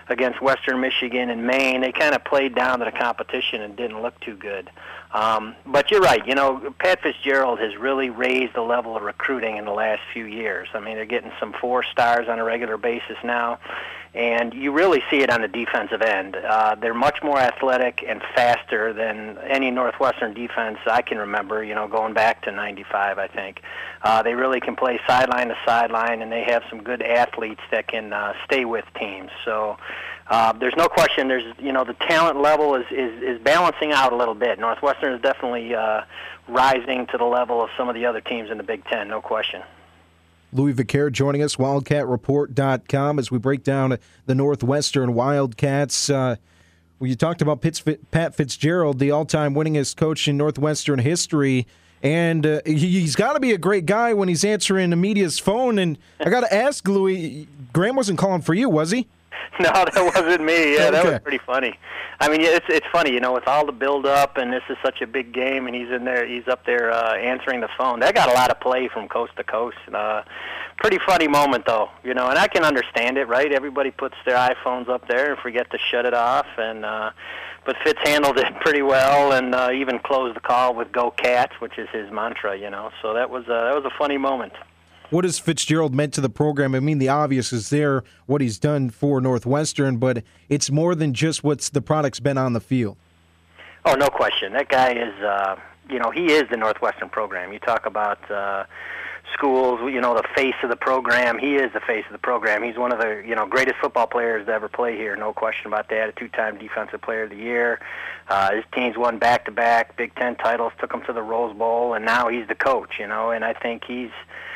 against Western Michigan and Maine. They kind of played down to the competition and didn't look too good. Um, but you're right. You know, Pat Fitzgerald has really raised the level of recruiting in the last few years. I mean, they're getting some four stars on a regular basis now, and you really see it on the defensive end. Uh, they're much more athletic and faster than any Northwestern defense I can remember, you know, going back to ninety-five, I think. Uh, they really can play sideline to sideline, and they have some good athletes that can uh, stay with teams. So uh, there's no question. There's, you know, the talent level is, is, is balancing out a little bit. Northwestern is definitely uh, rising to the level of some of the other teams in the Big Ten, no question. Louis Vicaire joining us, wildcat report dot com, as we break down the Northwestern Wildcats. Uh, well, you talked about Pitts, Pat Fitzgerald, the all-time winningest coach in Northwestern history, and uh, he's got to be a great guy when he's answering the media's phone. And I got to ask, Louis, Graham wasn't calling for you, was he? No, that wasn't me. Yeah, okay. That was pretty funny. I mean, it's it's funny, you know, with all the build-up, and this is such a big game, and he's in there, he's up there uh, answering the phone. That got a lot of play from coast to coast. Uh, pretty funny moment, though, you know, and I can understand it, right? Everybody puts their iPhones up there and forget to shut it off, and uh, but Fitz handled it pretty well, and uh, even closed the call with "Go Cats," which is his mantra, you know. So that was uh, that was a funny moment. What has Fitzgerald meant to the program? I mean, the obvious is there, what he's done for Northwestern, but it's more than just what's the product's been on the field. Oh, no question. That guy is, uh, you know, he is the Northwestern program. You talk about uh, schools, you know, the face of the program. He is the face of the program. He's one of the, you know, greatest football players to ever play here, no question about that. A two-time Defensive Player of the Year. Uh, his team's won back-to-back Big Ten titles, took him to the Rose Bowl, and now he's the coach, you know, and I think he's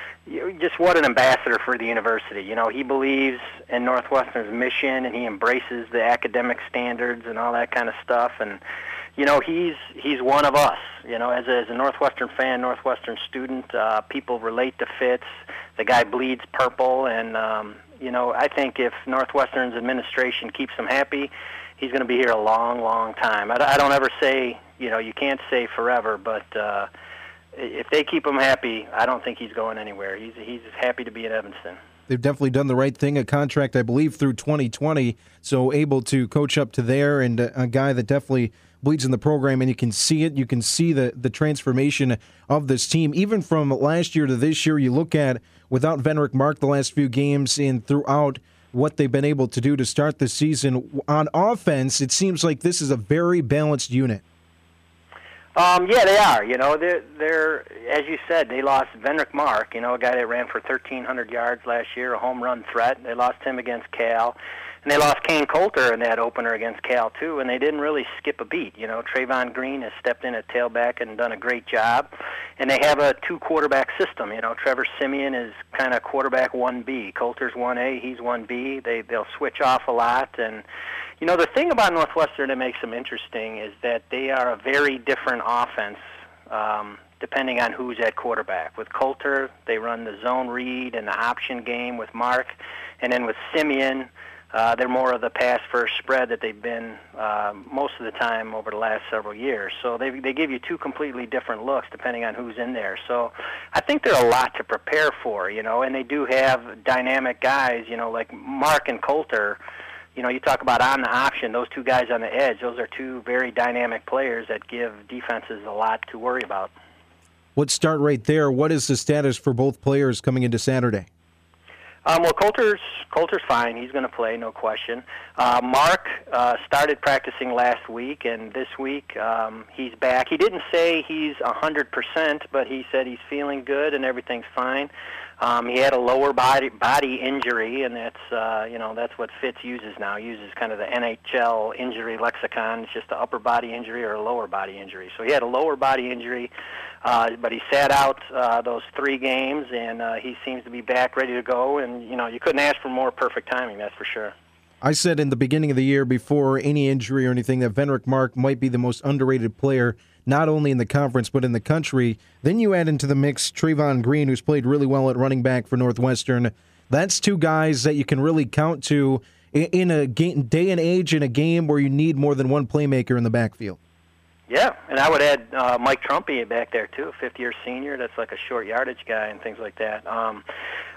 just what an ambassador for the university. You know, he believes in Northwestern's mission, and he embraces the academic standards and all that kind of stuff. And, you know, he's he's one of us. You know, as a, as a Northwestern fan, Northwestern student, uh, people relate to Fitz. The guy bleeds purple, and, um, you know, I think if Northwestern's administration keeps him happy, he's going to be here a long, long time. I, I don't ever say, you know, you can't say forever, but uh, if they keep him happy, I don't think he's going anywhere. He's he's happy to be in Evanston. They've definitely done the right thing, a contract, I believe, through twenty twenty, so able to coach up to there, and a, a guy that definitely bleeds in the program, and you can see it. You can see the, the transformation of this team. Even from last year to this year, you look at, without Venrick Mark the last few games and throughout what they've been able to do to start the season, on offense, it seems like this is a very balanced unit. Um, yeah, they are. You know, they're, they're, as you said, they lost Venrick Mark, you know, a guy that ran for thirteen hundred yards last year, a home run threat. They lost him against Cal. And they lost Kane Coulter in that opener against Cal, too, and they didn't really skip a beat. You know, Trayvon Green has stepped in at tailback and done a great job. And they have a two-quarterback system. You know, Trevor Siemian is kind of quarterback one B. Coulter's one A, he's one B. They, they'll switch off a lot. And, you know, the thing about Northwestern that makes them interesting is that they are a very different offense um, depending on who's at quarterback. With Coulter, they run the zone read and the option game with Mark. And then with Siemian, Uh, they're more of the pass-first spread that they've been uh, most of the time over the last several years. So they they give you two completely different looks depending on who's in there. So I think there are a lot to prepare for, you know, and they do have dynamic guys, you know, like Mark and Coulter. You know, you talk about on the option, those two guys on the edge, those are two very dynamic players that give defenses a lot to worry about. Let's start right there. What is the status for both players coming into Saturday? Um, well, Coulter's Coulter's fine. He's going to play, no question. Uh, Mark uh, started practicing last week, and this week um, he's back. He didn't say he's one hundred percent, but he said he's feeling good and everything's fine. Um, he had a lower body body injury, and that's uh, you know that's what Fitz uses now. He uses kind of the N H L injury lexicon. It's just an upper body injury or a lower body injury. So he had a lower body injury. Uh, but he sat out uh, those three games, and uh, he seems to be back, ready to go. And, you know, you couldn't ask for more perfect timing, that's for sure. I said in the beginning of the year, before any injury or anything, that Venrick Mark might be the most underrated player, not only in the conference but in the country. Then you add into the mix Trayvon Green, who's played really well at running back for Northwestern. That's two guys that you can really count to in a game, day and age in a game where you need more than one playmaker in the backfield. Yeah, and I would add uh, Mike Trumpy back there, too, a fifth-year senior. That's like a short yardage guy and things like that. Um,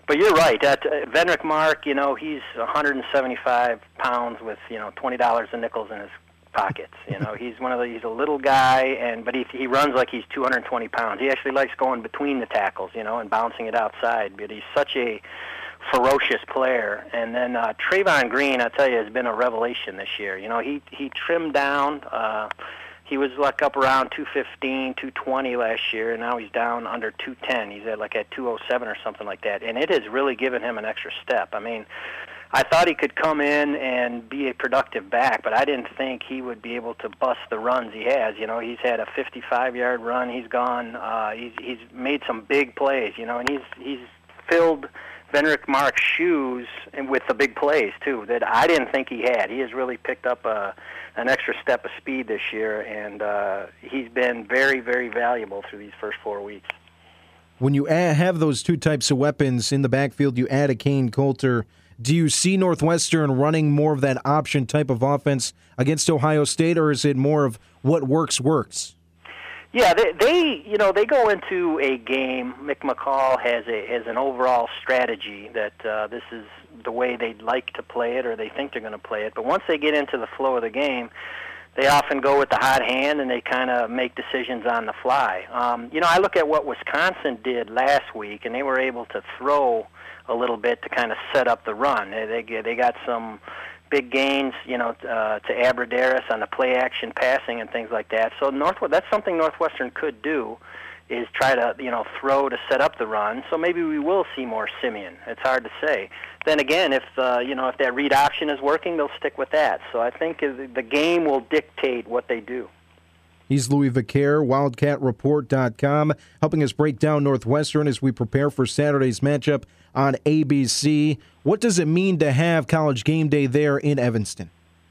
But you're right. That uh, Venrick Mark, you know, he's one hundred seventy-five pounds with, you know, twenty dollars in nickels in his pockets. You know, he's one of the, he's a little guy, and but he he runs like he's two hundred twenty pounds. He actually likes going between the tackles, you know, and bouncing it outside. But he's such a ferocious player. And then uh, Trayvon Green, I tell you, has been a revelation this year. You know, he he trimmed down. Uh, He was like up around two fifteen, two twenty last year, and now he's down under two ten. He's at like at two oh seven or something like that, and it has really given him an extra step. I mean, I thought he could come in and be a productive back, but I didn't think he would be able to bust the runs he has. You know, he's had a fifty-five-yard run. He's gone. Uh, he's he's made some big plays. You know, and he's he's filled Venrick Mark's shoes and with the big plays too that I didn't think he had. He has really picked up a an extra step of speed this year, and uh, he's been very, very valuable through these first four weeks. When you add, have those two types of weapons in the backfield, you add a Kane Coulter. Do you see Northwestern running more of that option type of offense against Ohio State, or is it more of what works works? Yeah, they, they you know they go into a game. Mick McCall has a has an overall strategy that uh, this is the way they'd like to play it, or they think they're going to play it. But once they get into the flow of the game, they often go with the hot hand, and they kind of make decisions on the fly. Um, you know, I look at what Wisconsin did last week, and they were able to throw a little bit to kind of set up the run. They they, they got some big gains, you know, uh, to Abradaris on the play-action passing and things like that. So North, that's something Northwestern could do, is try to, you know, throw to set up the run. So maybe we will see more Simeon. It's hard to say. Then again, if uh, you know, if that read option is working, they'll stick with that. So I think the game will dictate what they do. He's Louis Vaquer, Wildcat Report dot com, helping us break down Northwestern as we prepare for Saturday's matchup on A B C. What does it mean to have College Game Day there in Evanston?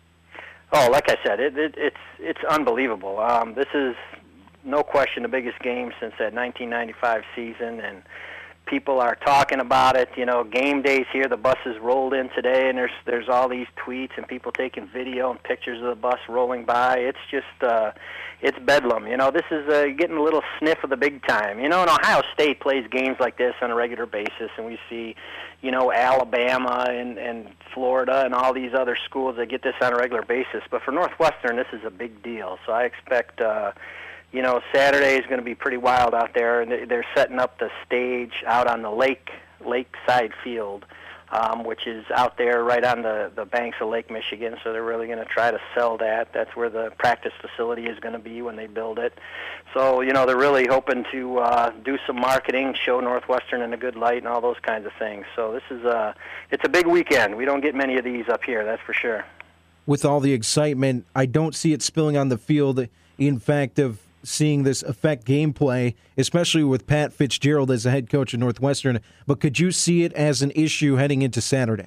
Oh, like I said, it, it, it's it's unbelievable. Um, this is no question the biggest game since that nineteen ninety-five season, and people are talking about it. You know, game days here. The buses rolled in today, and there's there's all these tweets and people taking video and pictures of the bus rolling by. It's just uh, it's bedlam. You know, this is uh, getting a little sniff of the big time. You know, and Ohio State plays games like this on a regular basis, and we see, you know, Alabama and and Florida and all these other schools that get this on a regular basis. But for Northwestern, this is a big deal. So I expect. Uh, You know, Saturday is going to be pretty wild out there, and they're setting up the stage out on the lake lakeside field, um, which is out there right on the, the banks of Lake Michigan. So they're really going to try to sell that. That's where the practice facility is going to be when they build it. So, you know, they're really hoping to uh, do some marketing, show Northwestern in a good light, and all those kinds of things. So this is a it's a big weekend. We don't get many of these up here, that's for sure. With all the excitement, I don't see it spilling on the field. In fact, of seeing this affect gameplay, especially with Pat Fitzgerald as the head coach of Northwestern. But could you see it as an issue heading into Saturday?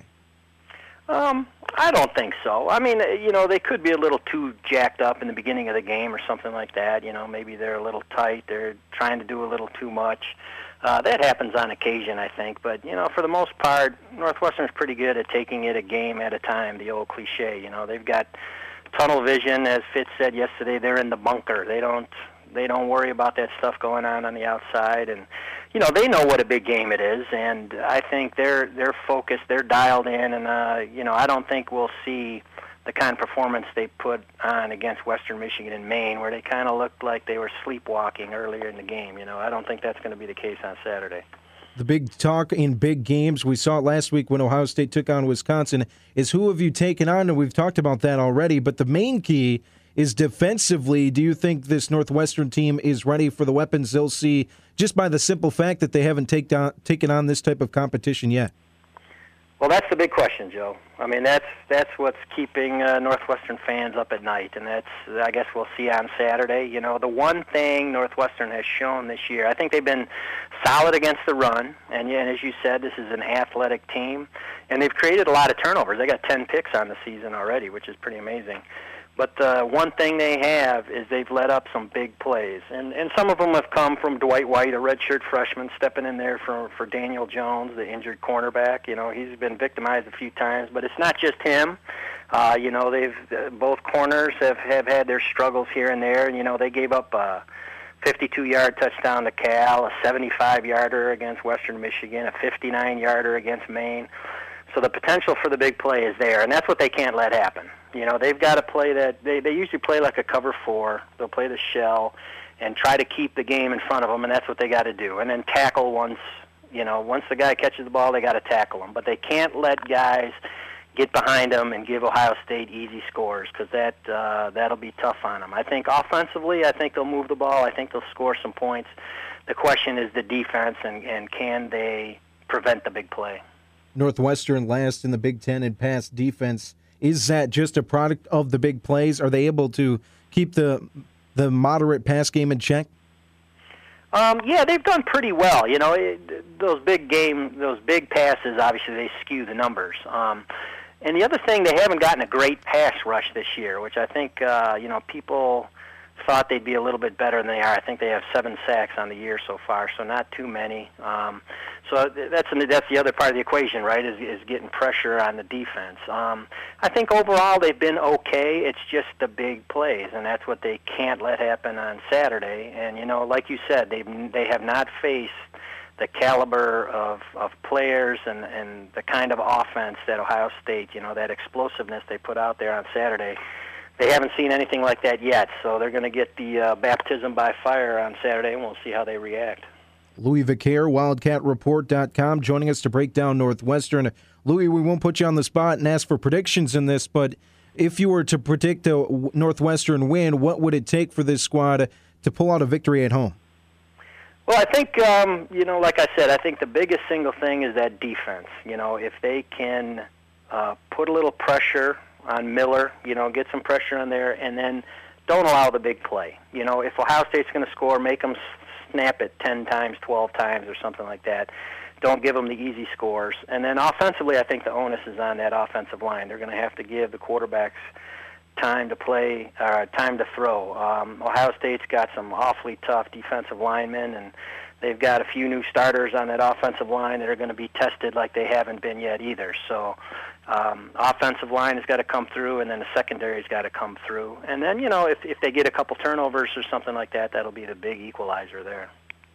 Um, I don't think so. I mean, you know, they could be a little too jacked up in the beginning of the game or something like that. You know, maybe they're a little tight. They're trying to do a little too much. Uh, that happens on occasion, I think. But, you know, for the most part, Northwestern's pretty good at taking it a game at a time, the old cliche. You know, they've got tunnel vision, as Fitz said yesterday. They're in the bunker. They don't they don't worry about that stuff going on on the outside, and you know they know what a big game it is. And I think they're they're focused, they're dialed in, and uh, you know I don't think we'll see the kind of performance they put on against Western Michigan and Maine, where they kind of looked like they were sleepwalking earlier in the game. You know, I don't think that's going to be the case on Saturday. The big talk in big games, we saw it last week when Ohio State took on Wisconsin, is who have you taken on? And we've talked about that already. But the main key is defensively. Do you think this Northwestern team is ready for the weapons they'll see just by the simple fact that they haven't take down, taken on this type of competition yet? Well, that's the big question, Joe. I mean, that's that's what's keeping uh, Northwestern fans up at night, and that's, I guess, we'll see on Saturday. You know, the one thing Northwestern has shown this year, I think they've been solid against the run, and, yeah, and as you said, this is an athletic team, and they've created a lot of turnovers. They got ten picks on the season already, which is pretty amazing. But uh, one thing they have is they've let up some big plays, and and some of them have come from Dwight White, a redshirt freshman, stepping in there for for Daniel Jones, the injured cornerback. You know, he's been victimized a few times, but it's not just him. Uh, you know, they've uh, both corners have have had their struggles here and there, and you know they gave up uh, fifty-two-yard touchdown to Cal, a seventy-five-yarder against Western Michigan, a fifty-nine-yarder against Maine. So the potential for the big play is there, and that's what they can't let happen. You know, they've got to play that. They, they usually play like a cover four. They'll play the shell and try to keep the game in front of them, and that's what they got to do. And then tackle once, you know, once the guy catches the ball, they got to tackle him. But they can't let guys get behind them and give Ohio State easy scores, because that uh, that'll be tough on them. I think offensively, I think they'll move the ball. I think they'll score some points. The question is the defense, and, and can they prevent the big play? Northwestern last in the Big Ten in pass defense. Is that just a product of the big plays? Are they able to keep the the moderate pass game in check? Um, yeah, they've done pretty well. You know, it, those big game, those big passes, obviously they skew the numbers. Um, and the other thing, they haven't gotten a great pass rush this year, which I think uh, you know people thought they'd be a little bit better than they are. I think they have seven sacks on the year so far, so not too many. Um, so that's that's the other part of the equation, right? Is is getting pressure on the defense. Um, I think overall they've been okay. It's just the big plays, and that's what they can't let happen on Saturday. And you know, like you said, they they have not faced the caliber of, of players and, and the kind of offense that Ohio State, you know, that explosiveness they put out there on Saturday. They haven't seen anything like that yet, so they're going to get the uh, baptism by fire on Saturday, and we'll see how they react. Louis Vicaire, Wildcat Report dot com, joining us to break down Northwestern. Louis, we won't put you on the spot and ask for predictions in this, but if you were to predict a Northwestern win, what would it take for this squad to pull out a victory at home? Well, I think, um, you know, like I said, I think the biggest single thing is that defense. You know, if they can uh, put a little pressure on Miller, you know, get some pressure on there, and then don't allow the big play. You know, if Ohio State's going to score, make them snap it ten times, twelve times, or something like that. Don't give them the easy scores. And then offensively, I think the onus is on that offensive line. They're going to have to give the quarterbacks time to play, uh, time to throw. Um, Ohio State's got some awfully tough defensive linemen, and they've got a few new starters on that offensive line that are going to be tested like they haven't been yet either. So um, offensive line has got to come through, and then the secondary's got to come through. And then, you know, if, if they get a couple turnovers or something like that, that'll be the big equalizer there.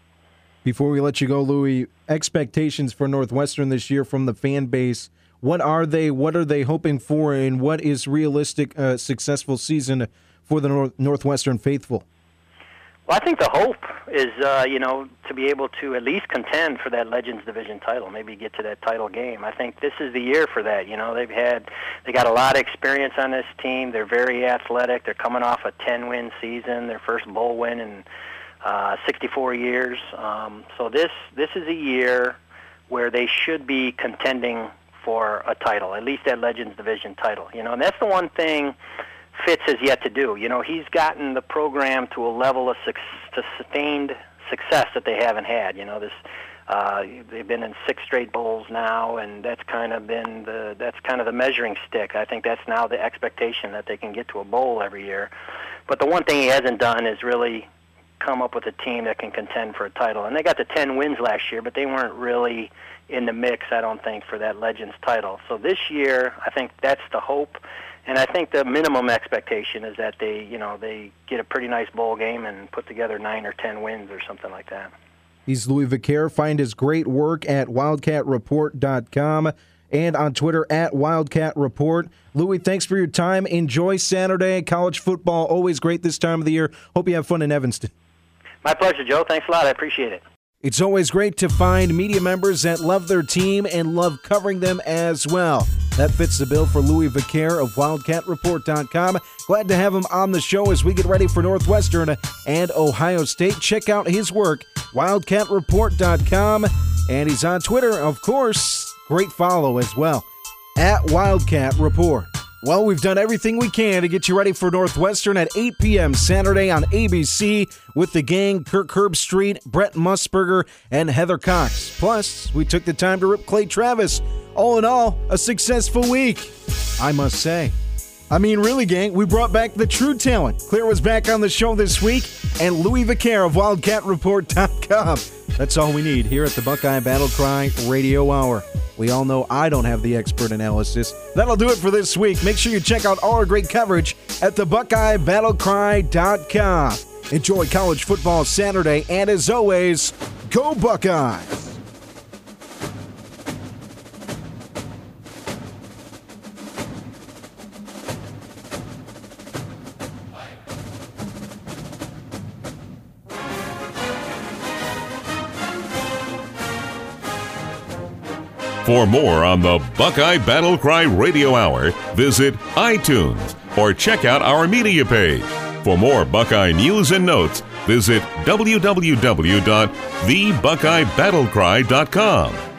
Before we let you go, Louis, expectations for Northwestern this year from the fan base. What are they? What are they hoping for? And what is realistic, uh, successful season for the North- Northwestern faithful? Well, I think the hope is, uh, you know, to be able to at least contend for that Legends Division title, maybe get to that title game. I think this is the year for that. You know, they've had, they got a lot of experience on this team. They're very athletic. They're coming off a ten-win season, their first bowl win in uh, sixty-four years. Um, so this this is a year where they should be contending for a title, at least that Legends Division title. You know, and that's the one thing Fitz has yet to do. You know, he's gotten the program to a level of su- sustained success that they haven't had. You know, this uh, they've been in six straight bowls now, and that's kind of been the that's kind of the measuring stick. I think that's now the expectation that they can get to a bowl every year. But the one thing he hasn't done is really come up with a team that can contend for a title. And they got the ten wins last year, but they weren't really in the mix, I don't think, for that Legends title. So this year, I think that's the hope. And I think the minimum expectation is that they, you know, they get a pretty nice bowl game and put together nine or ten wins or something like that. He's Louis Vicaire. Find his great work at Wildcat Report dot com and on Twitter at Wildcat Report. Louis, thanks for your time. Enjoy Saturday. College football, always great this time of the year. Hope you have fun in Evanston. My pleasure, Joe. Thanks a lot. I appreciate it. It's always great to find media members that love their team and love covering them as well. That fits the bill for Louis Vicaire of Wildcat Report dot com. Glad to have him on the show as we get ready for Northwestern and Ohio State. Check out his work, Wildcat Report dot com. And he's on Twitter, of course. Great follow as well, at Wildcat Report. Well, we've done everything we can to get you ready for Northwestern at eight p.m. Saturday on A B C with the gang, Kirk Herbstreit, Brett Musburger, and Heather Cox. Plus, we took the time to rip Clay Travis. All in all, a successful week, I must say. I mean, really, gang, we brought back the true talent. Claire was back on the show this week, and Louis Vicaire of Wildcat Report dot com. That's all we need here at the Buckeye Battle Cry Radio Hour. We all know I don't have the expert analysis. That'll do it for this week. Make sure you check out all our great coverage at the Buckeye Battle Cry dot com. Enjoy college football Saturday, and as always, go Buckeyes! For more on the Buckeye Battle Cry Radio Hour, visit iTunes or check out our media page. For more Buckeye news and notes, visit w w w dot the buckeye battle cry dot com.